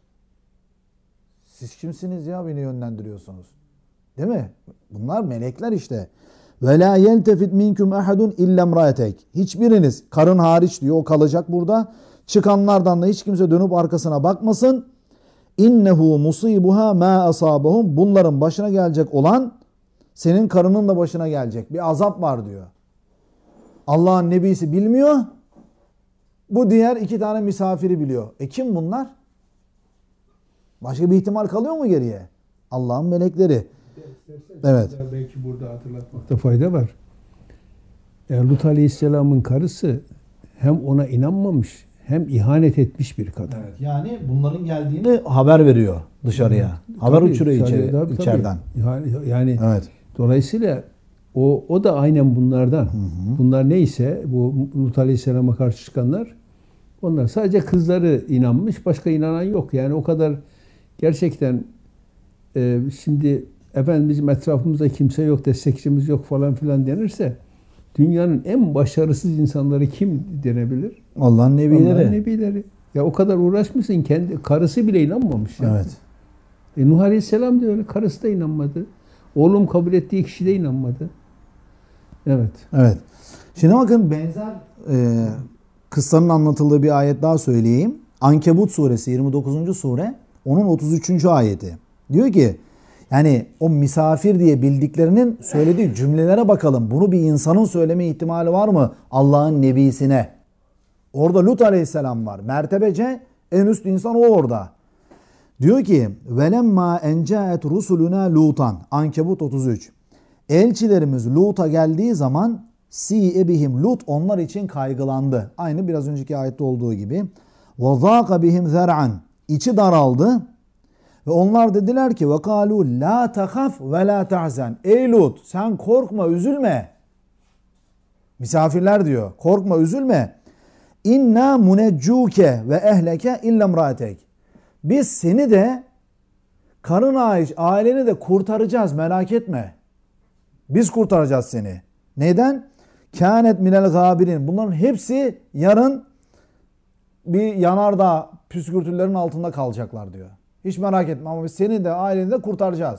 Siz kimsiniz ya, beni yönlendiriyorsunuz? Değil mi? Bunlar melekler işte. Ve la yeltefit minkum ahadun illa imraatek. Hiçbiriniz, karın hariç diyor, o kalacak burada. Çıkanlardan da hiç kimse dönüp arkasına bakmasın. İnnehu musibuha ma asabahum. Bunların başına gelecek olan senin karının da başına gelecek. Bir azap var diyor. Allah'ın nebisi bilmiyor. Bu diğer iki tane misafiri biliyor. E kim bunlar? Başka bir ihtimal kalıyor mu geriye? Allah'ın melekleri. Evet. Belki burada hatırlatmakta fayda var. E, Lut Aleyhisselam'ın karısı hem ona inanmamış hem ihanet etmiş bir kadın. Evet, yani bunların geldiğini haber veriyor dışarıya. Evet, haber tabii, uçuruyor içeri, tabii, içeriden. Yani, yani evet. Dolayısıyla o o da aynen bunlardan. Hı hı. Bunlar neyse bu Lut Aleyhisselam'a karşı çıkanlar, onlar sadece kızları inanmış, başka inanan yok. Yani o kadar gerçekten e, şimdi efendim bizim etrafımızda kimse yok, destekçimiz yok falan filan denirse dünyanın en başarısız insanları kim denebilir? Allah'ın nebileri. Allah'ın nebileri. Ya o kadar uğraşmışsın, kendi karısı bile inanmamış ya. Evet. E Nuh Aleyhisselam da öyle, karısı da inanmadı. Oğlum kabul ettiği kişi de inanmadı. Evet. Evet. Şimdi bakın benzer e, kıssanın anlatıldığı bir ayet daha söyleyeyim. Ankebut suresi yirmi dokuzuncu sure, onun otuz üçüncü ayeti. Diyor ki yani o misafir diye bildiklerinin söylediği cümlelere bakalım. Bunu bir insanın söyleme ihtimali var mı Allah'ın nebisine? Orada Lut aleyhisselam var. Mertebece en üst insan o orada. Diyor ki velemma encaet rusuluna lutan. Ankebut otuz üç. Elçilerimiz Lut'a geldiği zaman si bihim, Lut onlar için kaygılandı. Aynı biraz önceki ayette olduğu gibi. Ve zâka bihim zer'an. İçi daraldı. Ve onlar dediler ki ve kalu la tahaf ve la tahzen. Ey Lut sen korkma, üzülme. Misafirler diyor. Korkma, üzülme. İnna muneccuke ve ehleke illa imraatek. Biz seni de karın hariç aileni de kurtaracağız, merak etme. Biz kurtaracağız seni. Neden? Kânet minel gâbirin. Bunların hepsi yarın bir yanardağ püskürtülerin altında kalacaklar diyor. Hiç merak etme ama biz seni de aileni de kurtaracağız.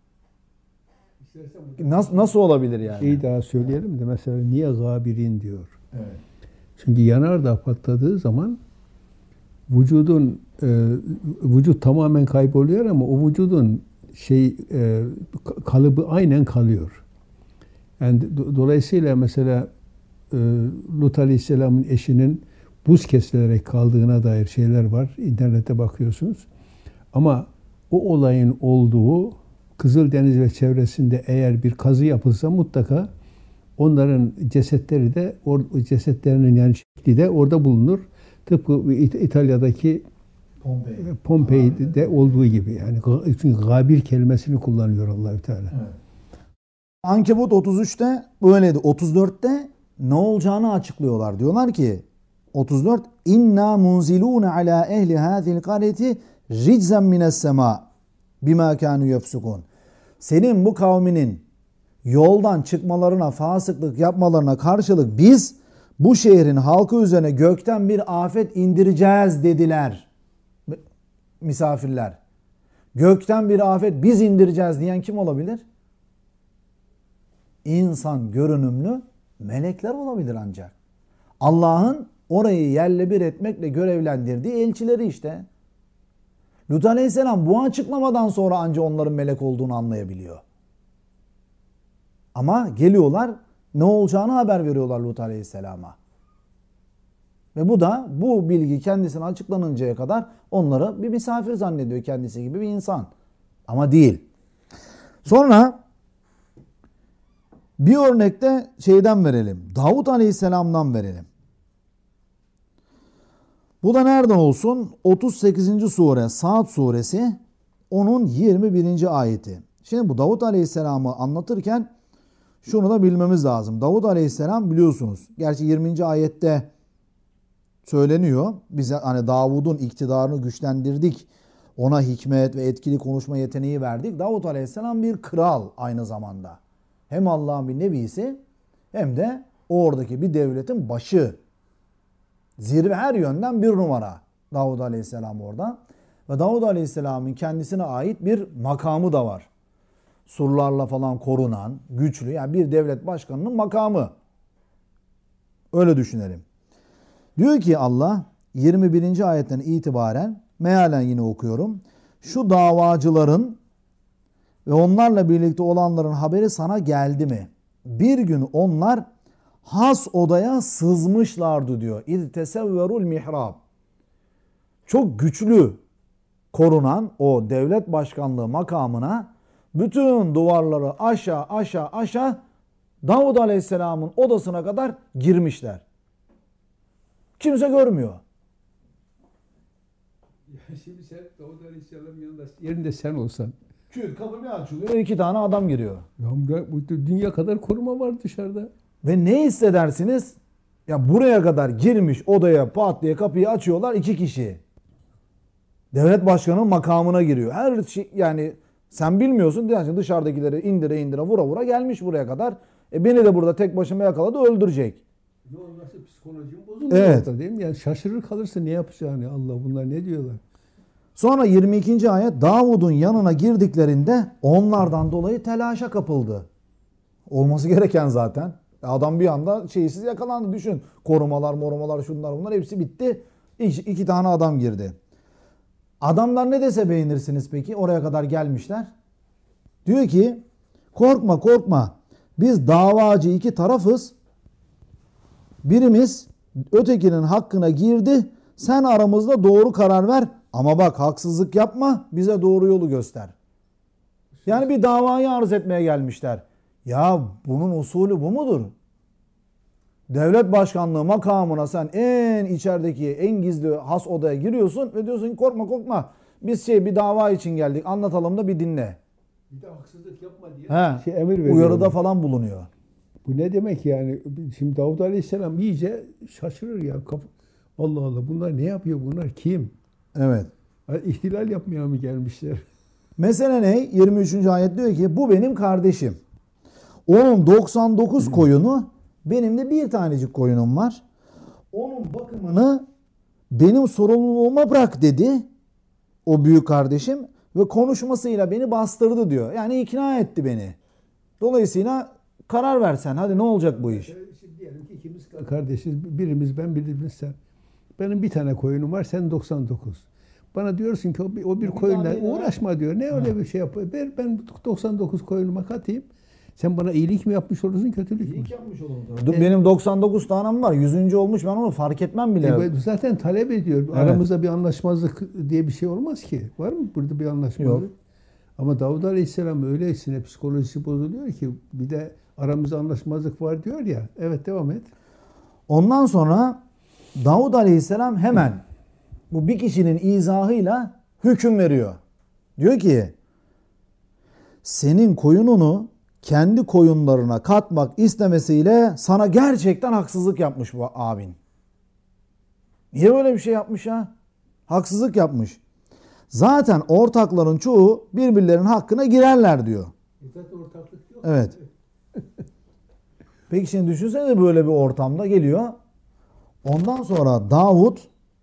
Nasıl, nasıl olabilir yani? Şeyi daha söyleyelim de mesela niye gabirin diyor. Evet. Çünkü yanardağ patladığı zaman vücudun e, vücut tamamen kayboluyor ama o vücudun şey e, kalıbı aynen kalıyor. Yani do, dolayısıyla mesela e, Lut Aleyhisselam'ın eşinin buz kesilerek kaldığına dair şeyler var. İnternete bakıyorsunuz. Ama o olayın olduğu Kızıldeniz ve çevresinde eğer bir kazı yapılsa mutlaka onların cesetleri de or, cesetlerinin yani şekli de orada bulunur. Tıpkı İtalya'daki Pompei. Pompei'de olduğu gibi yani çünkü gabir kelimesini kullanıyor Allahü Teala. Evet. Ankebut otuz üçte böyleydi. otuz dörtte ne olacağını açıklıyorlar. Diyorlar ki otuz dört inna munzilun ala ehli hadhihi qaryati riczen mines sema bima kanu yefsukun. Senin bu kavminin yoldan çıkmalarına, fasıklık yapmalarına karşılık biz bu şehrin halkı üzerine gökten bir afet indireceğiz dediler. Misafirler. Gökten bir afet biz indireceğiz diyen kim olabilir? İnsan görünümlü melekler olabilir ancak. Allah'ın orayı yerle bir etmekle görevlendirdiği elçileri işte. Lut Aleyhisselam bu açıklamadan sonra ancak onların melek olduğunu anlayabiliyor. Ama geliyorlar ne olacağını haber veriyorlar Lut Aleyhisselam'a. Ve bu da bu bilgi kendisine açıklanıncaya kadar onları bir misafir zannediyor, kendisi gibi bir insan. Ama değil. Sonra bir örnekte şeyden verelim. Davut Aleyhisselam'dan verelim. Bu da nereden olsun? otuz sekizinci sure Saat suresi onun yirmi birinci ayeti. Şimdi bu Davut Aleyhisselam'ı anlatırken şunu da bilmemiz lazım. Davut Aleyhisselam biliyorsunuz. Gerçi yirminci ayette söyleniyor. Bize hani Davud'un iktidarını güçlendirdik. Ona hikmet ve etkili konuşma yeteneği verdik. Davut Aleyhisselam bir kral aynı zamanda. Hem Allah'ın bir nebisi hem de oradaki bir devletin başı. Zirve her yönden bir numara Davud Aleyhisselam orada. Ve Davud Aleyhisselam'ın kendisine ait bir makamı da var. Surlarla falan korunan, güçlü yani bir devlet başkanının makamı. Öyle düşünelim. Diyor ki Allah yirmi birinci ayetten itibaren mealen yine okuyorum. Şu davacıların ve onlarla birlikte olanların haberi sana geldi mi? Bir gün onlar has odaya sızmışlardı diyor. İz tesevverul mihrab. Çok güçlü korunan o devlet başkanlığı makamına bütün duvarları aşağı aşağı aşağı Davud Aleyhisselam'ın odasına kadar girmişler. Kimse görmüyor. Ya şimdi sen Davud Aleyhisselam'ın yanında yerinde sen olsan. Küt kapı bir açılıyor. İki tane adam giriyor. Ya bu dünya kadar koruma var dışarıda. Ve ne hissedersiniz? Ya buraya kadar girmiş odaya pat diye kapıyı açıyorlar iki kişi. Devlet başkanının makamına giriyor. Her şey yani sen bilmiyorsun diyorsun dışarıdakileri indire indire vura vura gelmiş buraya kadar. E beni de burada tek başıma yakaladı, öldürecek. Ne olmazsa psikolojim bozulur Evet. orada, değil mi? Yani şaşırır kalırsın ne yapacağını. Allah, bunlar ne diyorlar? Sonra yirmi ikinci ayet, Davud'un yanına girdiklerinde onlardan dolayı telaşa kapıldı. Olması gereken zaten. Adam bir anda şeysiz yakalandı, düşün. Korumalar, morumalar, şunlar bunlar hepsi bitti. İki, iki tane adam girdi. Adamlar ne dese beğenirsiniz peki? Oraya kadar gelmişler. Diyor ki korkma korkma, biz davacı iki tarafız. Birimiz ötekinin hakkına girdi. Sen aramızda doğru karar ver. Ama bak, haksızlık yapma, bize doğru yolu göster. Yani bir davayı arz etmeye gelmişler. Ya bunun usulü bu mudur? Devlet başkanlığı makamına sen en içerideki en gizli has odaya giriyorsun ve diyorsun ki korkma korkma. Biz şey bir dava için geldik, anlatalım da bir dinle. Bir de haksızlık yapma diye He, şey emir veriyor. uyarıda falan bulunuyor. Bu ne demek yani? Şimdi Davud Aleyhisselam iyice şaşırır ya. Kaf- Allah Allah, bunlar ne yapıyor? Bunlar kim? Evet. İhtilal yapmaya mı gelmişler? Mesele ne? yirmi üçüncü ayet diyor ki bu benim kardeşim. Onun doksan dokuz koyunu, benim de bir tanecik koyunum var. Onun bakımını benim sorumluluğuma bırak dedi o büyük kardeşim ve konuşmasıyla beni bastırdı diyor. Yani ikna etti beni. Dolayısıyla karar versen, hadi ne olacak bu iş? Şimdi diyelim ki ikimiz kardeşiz. Birimiz ben, birimiz sen. Benim bir tane koyunum var, sen doksan dokuz. Bana diyorsun ki o bir, o bir koyunla uğraşma diyor. Ne öyle bir şey yapıyor? Ben, ben doksan dokuz koyunuma katayım. Sen bana iyilik mi yapmış olursun, kötülük mü? İyilik yapmış olurum. Benim doksan dokuz tanem var. yüzüncü olmuş, ben onu fark etmem bile. E, zaten talep ediyor. Evet. Aramızda bir anlaşmazlık diye bir şey olmaz ki. Var mı burada bir anlaşmazlık? Yok. Ama Davud Aleyhisselam öylesine psikolojisi bozuluyor ki, bir de aramızda anlaşmazlık var diyor ya. Evet, devam et. Ondan sonra Davud Aleyhisselam hemen bu bir kişinin izahıyla hüküm veriyor. Diyor ki senin koyununu kendi koyunlarına katmak istemesiyle sana gerçekten haksızlık yapmış bu abin. Niye böyle bir şey yapmış ya? Haksızlık yapmış. Zaten ortakların çoğu birbirlerinin hakkına girerler diyor. Zaten ortaklık yok. Evet. Peki şimdi düşünsene, böyle bir ortamda geliyor. Ondan sonra Davud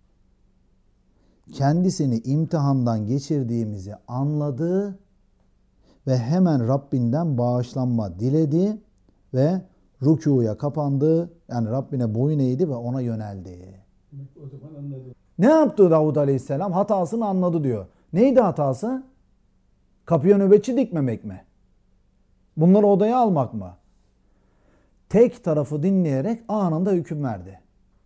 kendisini imtihandan geçirdiğimizi anladı ve hemen Rabbinden bağışlanma diledi ve rükûya kapandı. Yani Rabbine boyun eğdi ve ona yöneldi. O zaman anladım. Ne yaptı Davud Aleyhisselam? Hatasını anladı diyor. Neydi hatası? Kapıya nöbetçi dikmemek mi? Bunları odaya almak mı? Tek tarafı dinleyerek anında hüküm verdi.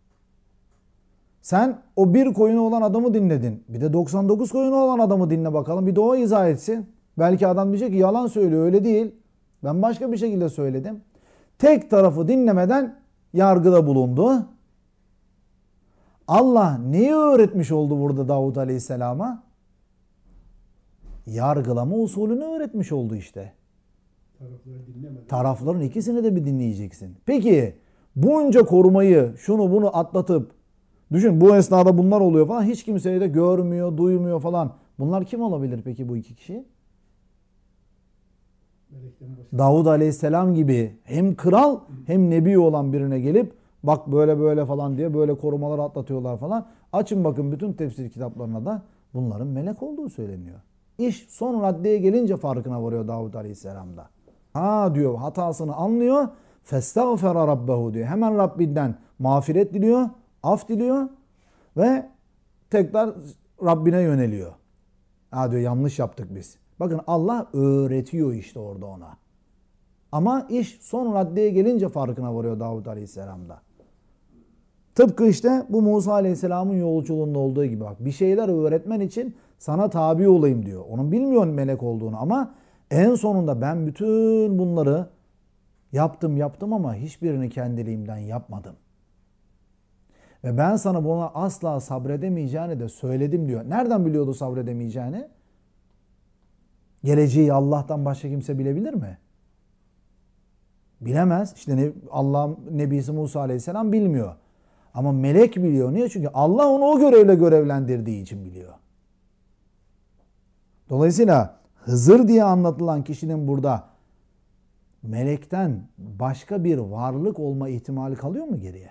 Sen o bir koyunu olan adamı dinledin. Bir de doksan dokuz koyunu olan adamı dinle bakalım. Bir de o izah etsin. Belki adam diyecek ki yalan söylüyor, öyle değil. Ben başka bir şekilde söyledim. Tek tarafı dinlemeden yargıda bulundu. Allah neyi öğretmiş oldu burada Davud Aleyhisselam'a? Yargılama usulünü öğretmiş oldu işte. Tarafların ikisini de bir dinleyeceksin. Peki bunca korumayı, şunu bunu atlatıp, düşün bu esnada bunlar oluyor falan, hiç kimseyi de görmüyor, duymuyor falan. Bunlar kim olabilir peki bu iki kişi? Davud Aleyhisselam gibi hem kral hem nebi olan birine gelip bak böyle böyle falan diye böyle korumalar atlatıyorlar falan. Açın bakın bütün tefsir kitaplarına da bunların melek olduğu söyleniyor. İş son raddeye gelince farkına varıyor Davud Aleyhisselam'da. Ha diyor, hatasını anlıyor. Festağfera rabbehu diyor. Hemen Rabbinden mağfiret diliyor, af diliyor ve tekrar Rabbine yöneliyor. Ha diyor, yanlış yaptık biz. Bakın Allah öğretiyor işte orada ona. Ama iş son raddeye gelince farkına varıyor Davud Aleyhisselam'da. Tıpkı işte bu Musa Aleyhisselam'ın yolculuğunda olduğu gibi, bak bir şeyler öğretmen için sana tabi olayım diyor. Onun bilmiyor melek olduğunu ama en sonunda ben bütün bunları yaptım yaptım ama hiçbirini kendiliğimden yapmadım. Ve ben sana buna asla sabredemeyeceğini de söyledim diyor. Nereden biliyordu sabredemeyeceğini? Geleceği Allah'tan başka kimse bilebilir mi? Bilemez. İşte Allah'ın Nebisi Musa Aleyhisselam bilmiyor. Ama melek biliyor. Niye? Çünkü Allah onu o görevle görevlendirdiği için biliyor. Dolayısıyla Hızır diye anlatılan kişinin burada melekten başka bir varlık olma ihtimali kalıyor mu geriye?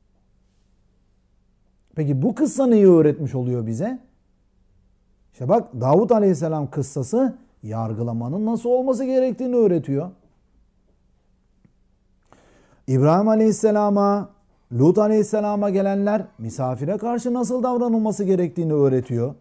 Peki bu kıssa neyi öğretmiş oluyor bize? İşte bak, Davut Aleyhisselam kıssası yargılamanın nasıl olması gerektiğini öğretiyor. İbrahim Aleyhisselam'a, Lut Aleyhisselam'a gelenler misafire karşı nasıl davranılması gerektiğini öğretiyor.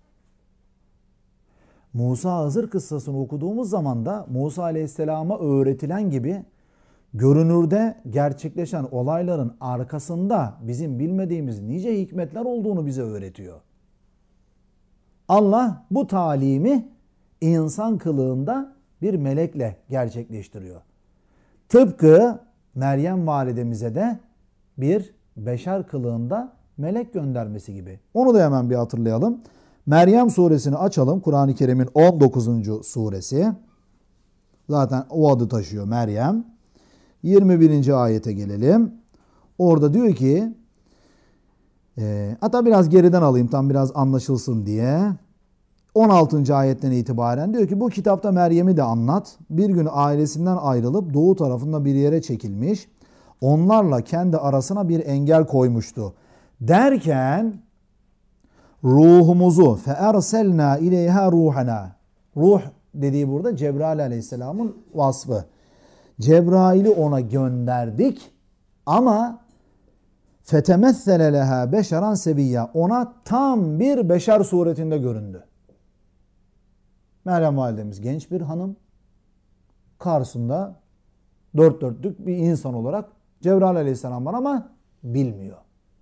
Musa Hızır kıssasını okuduğumuz zaman da Musa Aleyhisselam'a öğretilen gibi görünürde gerçekleşen olayların arkasında bizim bilmediğimiz nice hikmetler olduğunu bize öğretiyor. Allah bu talimi insan kılığında bir melekle gerçekleştiriyor. Tıpkı Meryem validemize de bir beşer kılığında melek göndermesi gibi. Onu da hemen bir hatırlayalım. Meryem suresini açalım. Kur'an-ı Kerim'in on dokuzuncu suresi. Zaten o adı taşıyor, Meryem. yirmi birinci ayete gelelim. Orada diyor ki, e, hatta biraz geriden alayım tam biraz anlaşılsın diye. on altıncı ayetten itibaren diyor ki, bu kitapta Meryem'i de anlat. Bir gün ailesinden ayrılıp doğu tarafında bir yere çekilmiş. Onlarla kendi arasına bir engel koymuştu. Derken ruhumuzu feerselna ileyha ruhana. Ruh dediği burada Cebrail Aleyhisselam'ın vasfı. Cebrail'i ona gönderdik ama fetemessele leha beşeran seviyya, ona tam bir beşer suretinde göründü. Meryem validemiz genç bir hanım, karşısında dört dörtlük bir insan olarak Cebrail Aleyhisselam var ama bilmiyor.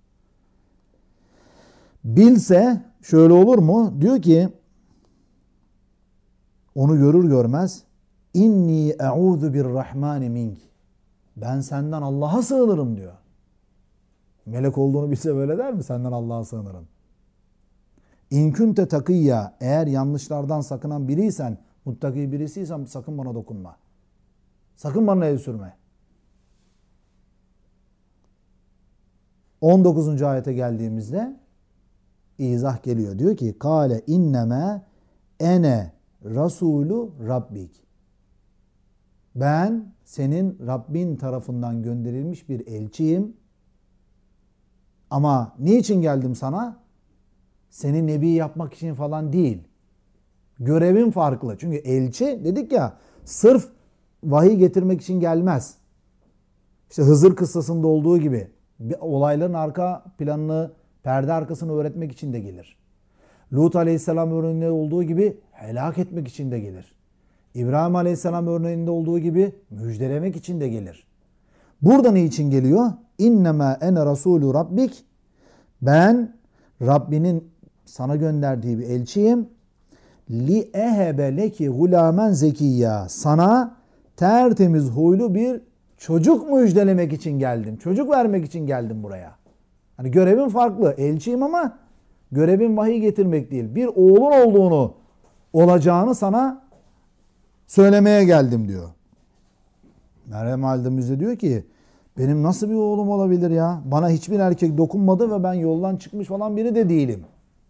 Bilse şöyle olur mu? Diyor ki, onu görür görmez inni e'udhu birrahmani mink, ben senden Allah'a sığınırım diyor. Melek olduğunu bilse böyle der mi? Senden Allah'a sığınırım. İn kunte takiyya, eğer yanlışlardan sakınan biriysen, muttaki birisiysen sakın bana dokunma. Sakın bana el sürme. on dokuzuncu ayete geldiğimizde izah geliyor. Diyor ki, kâle inneme ene rasulü rabbik. Ben senin Rabbin tarafından gönderilmiş bir elçiyim. Ama niçin geldim sana? Seni nebi yapmak için falan değil. Görevin farklı. Çünkü elçi dedik ya, sırf vahiy getirmek için gelmez. İşte Hızır kıssasında olduğu gibi olayların arka planını, perde arkasını öğretmek için de gelir. Lut Aleyhisselam örneğinde olduğu gibi helak etmek için de gelir. İbrahim Aleyhisselam örneğinde olduğu gibi müjdelemek için de gelir. Burada ne için geliyor? İnnemâ ene rasûlü rabbik. Ben Rabbinin sana gönderdiği bir elçiyim. Li ehebe leki gulâmen zekiyya. Sana tertemiz huylu bir çocuk müjdelemek için geldim. Çocuk vermek için geldim buraya. Hani görevim farklı. Elçiyim ama görevim vahiy getirmek değil. Bir oğlun olduğunu, olacağını sana söylemeye geldim diyor. Meryem validemiz de diyor ki, benim nasıl bir oğlum olabilir ya? Bana hiçbir erkek dokunmadı ve ben yoldan çıkmış falan biri de değilim.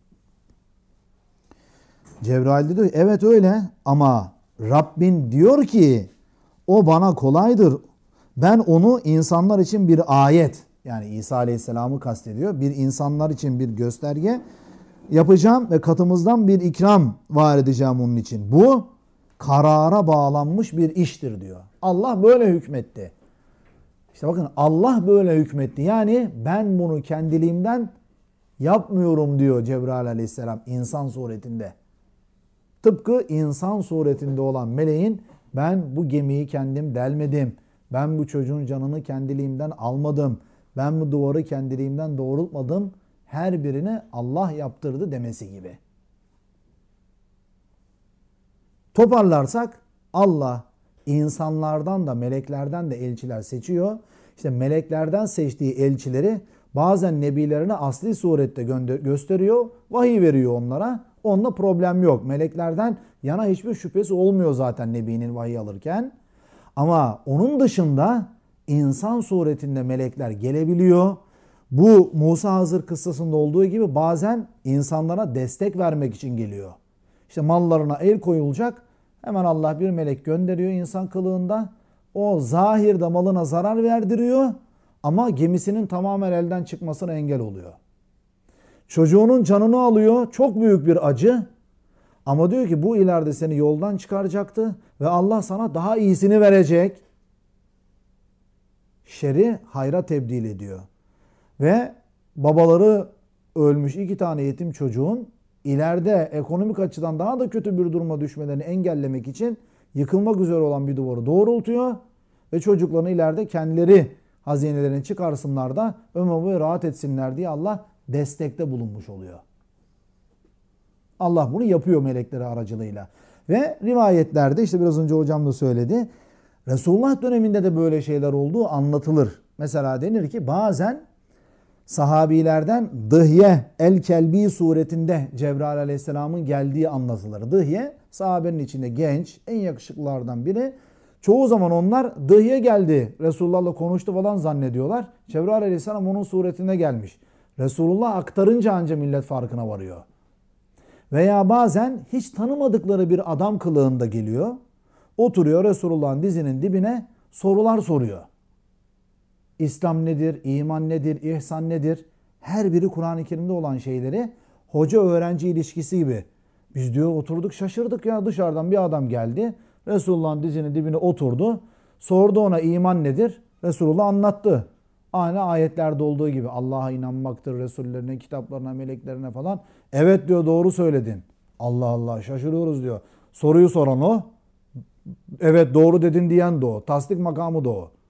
Cebrail de diyor, evet öyle ama Rabbin diyor ki o bana kolaydır. Ben onu insanlar için bir ayet, yani İsa Aleyhisselam'ı kastediyor. Bir insanlar için bir gösterge yapacağım ve katımızdan bir ikram vaat edeceğim onun için. Bu karara bağlanmış bir iştir diyor. Allah böyle hükmetti. İşte bakın, Allah böyle hükmetti. Yani ben bunu kendiliğimden yapmıyorum diyor Cebrail Aleyhisselam insan suretinde. Tıpkı insan suretinde olan meleğin, ben bu gemiyi kendim delmedim, ben bu çocuğun canını kendiliğimden almadım, ben bu duvarı kendiliğimden doğrultmadım, her birini Allah yaptırdı demesi gibi. Toparlarsak, Allah insanlardan da meleklerden de elçiler seçiyor. İşte meleklerden seçtiği elçileri bazen nebilerine asli surette gösteriyor, vahiy veriyor onlara. Onunla problem yok. Meleklerden yana hiçbir şüphesi olmuyor zaten nebinin vahiy alırken. Ama onun dışında insan suretinde melekler gelebiliyor. Bu Musa Hızır kıssasında olduğu gibi bazen insanlara destek vermek için geliyor. İşte mallarına el koyulacak. Hemen Allah bir melek gönderiyor insan kılığında. o zahirde malına zarar verdiriyor ama gemisinin tamamen elden çıkmasına engel oluyor. Çocuğunun canını alıyor, çok büyük bir acı. Ama diyor ki bu ileride seni yoldan çıkaracaktı ve Allah sana daha iyisini verecek. Şer'i hayra tebdil ediyor. Ve babaları ölmüş iki tane yetim çocuğun ileride ekonomik açıdan daha da kötü bir duruma düşmelerini engellemek için yıkılmak üzere olan bir duvarı doğrultuyor ve çocuklarını ileride kendileri hazinelerini çıkarsınlar da ömür boyu rahat etsinler diye Allah destekte bulunmuş oluyor. Allah bunu yapıyor melekleri aracılığıyla. Ve rivayetlerde işte biraz önce hocam da söyledi. Resulullah döneminde de böyle şeyler olduğu anlatılır. Mesela denir ki bazen sahabilerden Dıhye el-Kelbi suretinde Cebrail aleyhisselamın geldiği anlatılır. Dıhye sahabenin içinde genç, en yakışıklılardan biri. Çoğu zaman onlar Dıhye geldi, Resulullah'la konuştu falan zannediyorlar. Cebrail aleyhisselam onun suretinde gelmiş. Resulullah aktarınca anca millet farkına varıyor. Veya bazen hiç tanımadıkları bir adam kılığında geliyor. Oturuyor Resulullah'ın dizinin dibine sorular soruyor. İslam nedir, iman nedir, ihsan nedir? Her biri Kur'an-ı Kerim'de olan şeyleri hoca-öğrenci ilişkisi gibi. Biz diyor oturduk şaşırdık ya, dışarıdan bir adam geldi. Resulullah'ın dizinin dibine oturdu. Sordu ona iman nedir? Resulullah anlattı. Aynı ayetlerde olduğu gibi Allah'a inanmaktır, Resullerine, kitaplarına, meleklerine falan. Evet diyor, doğru söyledin. Allah Allah, şaşırıyoruz diyor. Soruyu soran o. Evet doğru dedin diyen de o. Tasdik makamı da o.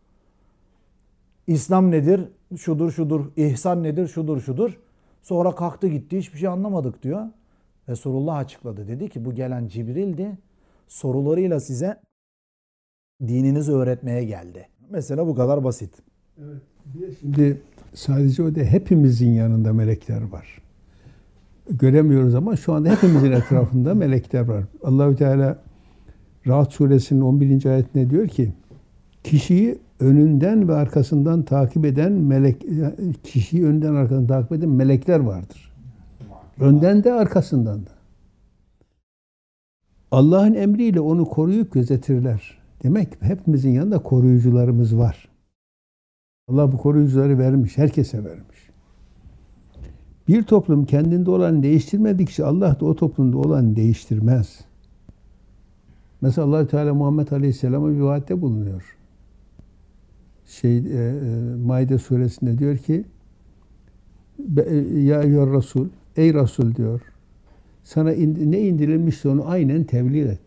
İslam nedir? Şudur şudur. İhsan nedir? Şudur şudur. Sonra kalktı gitti, hiçbir şey anlamadık diyor. Resulullah açıkladı. Dedi ki bu gelen Cibril'di. Sorularıyla size dininizi öğretmeye geldi. Mesela bu kadar basit. Evet. Şimdi sadece o da hepimizin yanında melekler var. Göremiyoruz ama şu anda hepimizin etrafında melekler var. Allahü Teala Ra'd suresinin on birinci ayetinde diyor ki kişiyi önünden ve arkasından takip eden melek kişiyi önden arkadan takip eden melekler vardır. Önden de arkasından da. Allah'ın emriyle onu koruyup gözetirler. Demek ki hepimizin yanında koruyucularımız var. Allah bu koruyucuları vermiş, herkese vermiş. Bir toplum kendinde olanı değiştirmedikçe Allah da o toplumda olanı değiştirmez. Mesela Allah Teala Muhammed Aleyhisselam'a bir vaatte bulunuyor. Şey e, e, Maide suresinde diyor ki ya eyyüher Resul, ey Resul diyor. Sana in, ne indirilmişse onu aynen tebliğ et.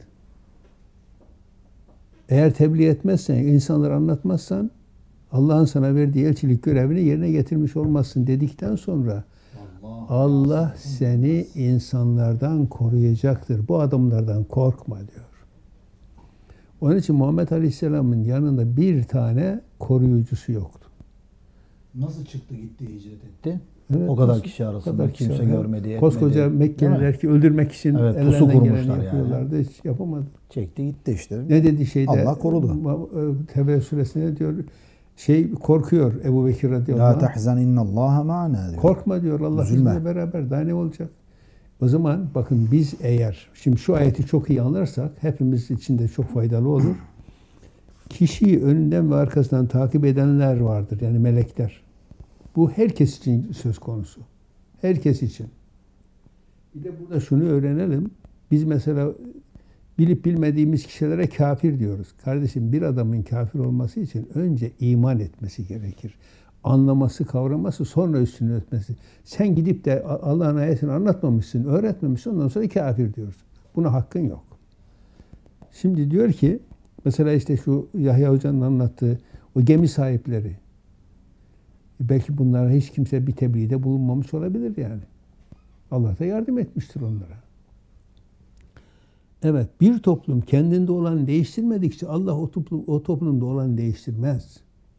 Eğer tebliğ etmezsen, insanlara anlatmazsan Allah'ın sana verdiği elçilik görevini yerine getirmiş olmazsın dedikten sonra Allah, Allah seni insanlardan koruyacaktır. Bu adamlardan korkma diyor. Onun için Muhammed Aleyhisselam'ın yanında bir tane koruyucusu yoktu. Nasıl çıktı gitti hicret etti? Evet, o kadar nasıl, kişi arasında kadar kimse kişi, görmedi, etmedi. Koskoca Mekkeliler ki öldürmek için evet, ellerinden geleni yapıyorlardı. Yani. Hiç yapamadı. Çekti gitti işte. Ne dedi şeyde? Allah korudu. Tevbe suresinde diyor şey korkuyor Ebu Bekir radıyallahu anh. La tahzan innallaha ma'ana diyor. Korkma diyor, Allah bizimle beraber, daha ne olacak? O zaman bakın biz eğer şimdi şu ayeti çok iyi anlarsak hepimiz için de çok faydalı olur. Kişiyi önünden ve arkasından takip edenler vardır. Yani melekler. Bu herkes için söz konusu. Herkes için. Bir de burada şunu öğrenelim. Biz mesela bilip bilmediğimiz kişilere kafir diyoruz. Kardeşim bir adamın kafir olması için önce iman etmesi gerekir. Anlaması, kavraması, sonra üstünü örtmesi. Sen gidip de Allah'ın ayetini anlatmamışsın, öğretmemişsin, ondan sonra kafir diyoruz. Buna hakkın yok. Şimdi diyor ki, mesela işte şu Yahya Hoca'nın anlattığı o gemi sahipleri, belki bunlara hiç kimse bir tebliğde bulunmamış olabilir yani. Allah da yardım etmiştir onlara. Evet, bir toplum kendinde olanı değiştirmedikçe Allah o, toplum, o toplumda olanı değiştirmez.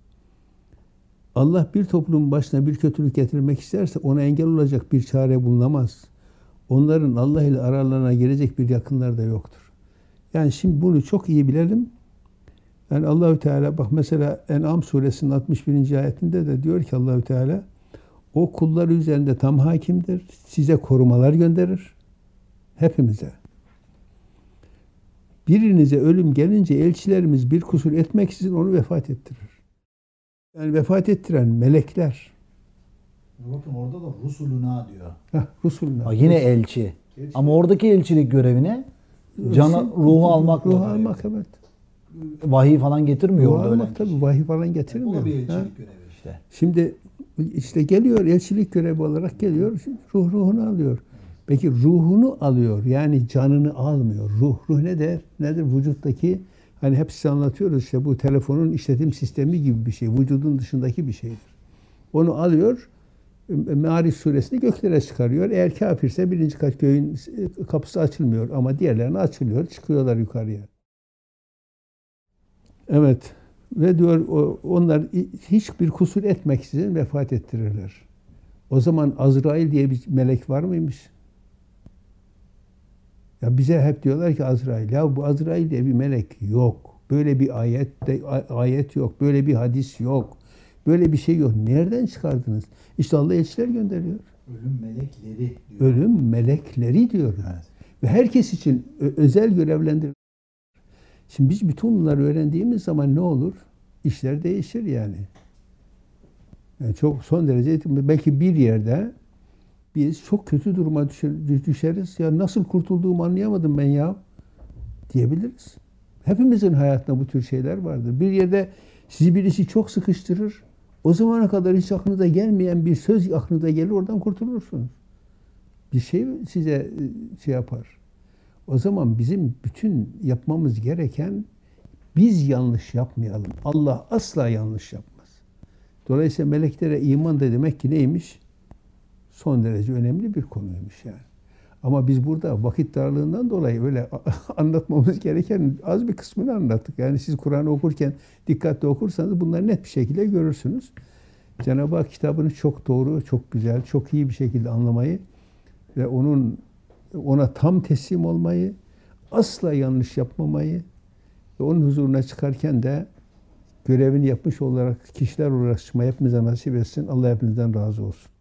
Allah bir toplumun başına bir kötülük getirmek isterse ona engel olacak bir çare bulunamaz. Onların Allah ile aralarına girecek bir yakınları da yoktur. Yani şimdi bunu çok iyi bilelim. Yani Allahü Teala bak mesela En'am suresinin altmış birinci ayetinde de diyor ki Allahü Teala o kulları üzerinde tam hakimdir. Size korumalar gönderir. Hepimize. Birinize ölüm gelince elçilerimiz bir kusur etmeksizin onu vefat ettirir. Yani vefat ettiren melekler. Bakın orada da Rusuluna diyor. Heh, Rusuluna. Ha, yine elçi. Elçi. Ama oradaki elçilik görevi ne? Cana, ruhu almak. Ruhu mı? almak, evet. Vahiy falan getirmiyor Ruhu orada ölen almak kişi. tabii, vahiy falan getirmiyor. O da bir Ha? elçilik görevi işte. Şimdi işte geliyor, elçilik görevi olarak geliyor, ruh ruhunu alıyor. Peki ruhunu alıyor, yani canını almıyor. Ruh, ruh ne der? Nedir? Vücuttaki, hani hep size anlatıyoruz işte, bu telefonun işletim sistemi gibi bir şey. Vücudun dışındaki bir şeydir. Onu alıyor, Me'ariç suresini göklere çıkarıyor. Eğer kafirse birinci kat göğün kapısı açılmıyor ama diğerlerine açılıyor, çıkıyorlar yukarıya. Evet. Ve diyor onlar hiçbir kusur etmeksizin vefat ettirirler. O zaman Azrail diye bir melek var mıymış? Ya bize hep diyorlar ki Azrail. Ya bu Azrail diye bir melek yok. Böyle bir ayet de, ayet yok. Böyle bir hadis yok. Böyle bir şey yok. Nereden çıkardınız? İşte Allah elçiler gönderiyor. Ölüm melekleri diyor. Ölüm melekleri diyor. Evet. Ve herkes için özel görevlendir. Şimdi biz bütün bunları öğrendiğimiz zaman ne olur? İşler değişir yani. Yani çok son derece, belki bir yerde biz çok kötü duruma düşeriz. Ya nasıl kurtulduğumu anlayamadım ben ya diyebiliriz. Hepimizin hayatında bu tür şeyler vardır. Bir yerde sizi birisi çok sıkıştırır. O zamana kadar hiç aklınıza gelmeyen bir söz aklınıza gelir, oradan kurtulursunuz. Bir şey size şey yapar. O zaman bizim bütün yapmamız gereken, biz yanlış yapmayalım. Allah asla yanlış yapmaz. Dolayısıyla meleklere iman da demek ki neymiş? Son derece önemli bir konuymuş yani. Ama biz burada vakit darlığından dolayı öyle anlatmamız gereken az bir kısmını anlattık. Yani siz Kur'an okurken dikkatli okursanız bunları net bir şekilde görürsünüz. Cenab-ı Hak kitabını çok doğru, çok güzel, çok iyi bir şekilde anlamayı ve onun ona tam teslim olmayı, asla yanlış yapmamayı ve onun huzuruna çıkarken de görevini yapmış olarak kişiler olarak çıkmayı hepimize nasip etsin. Allah hepinizden razı olsun.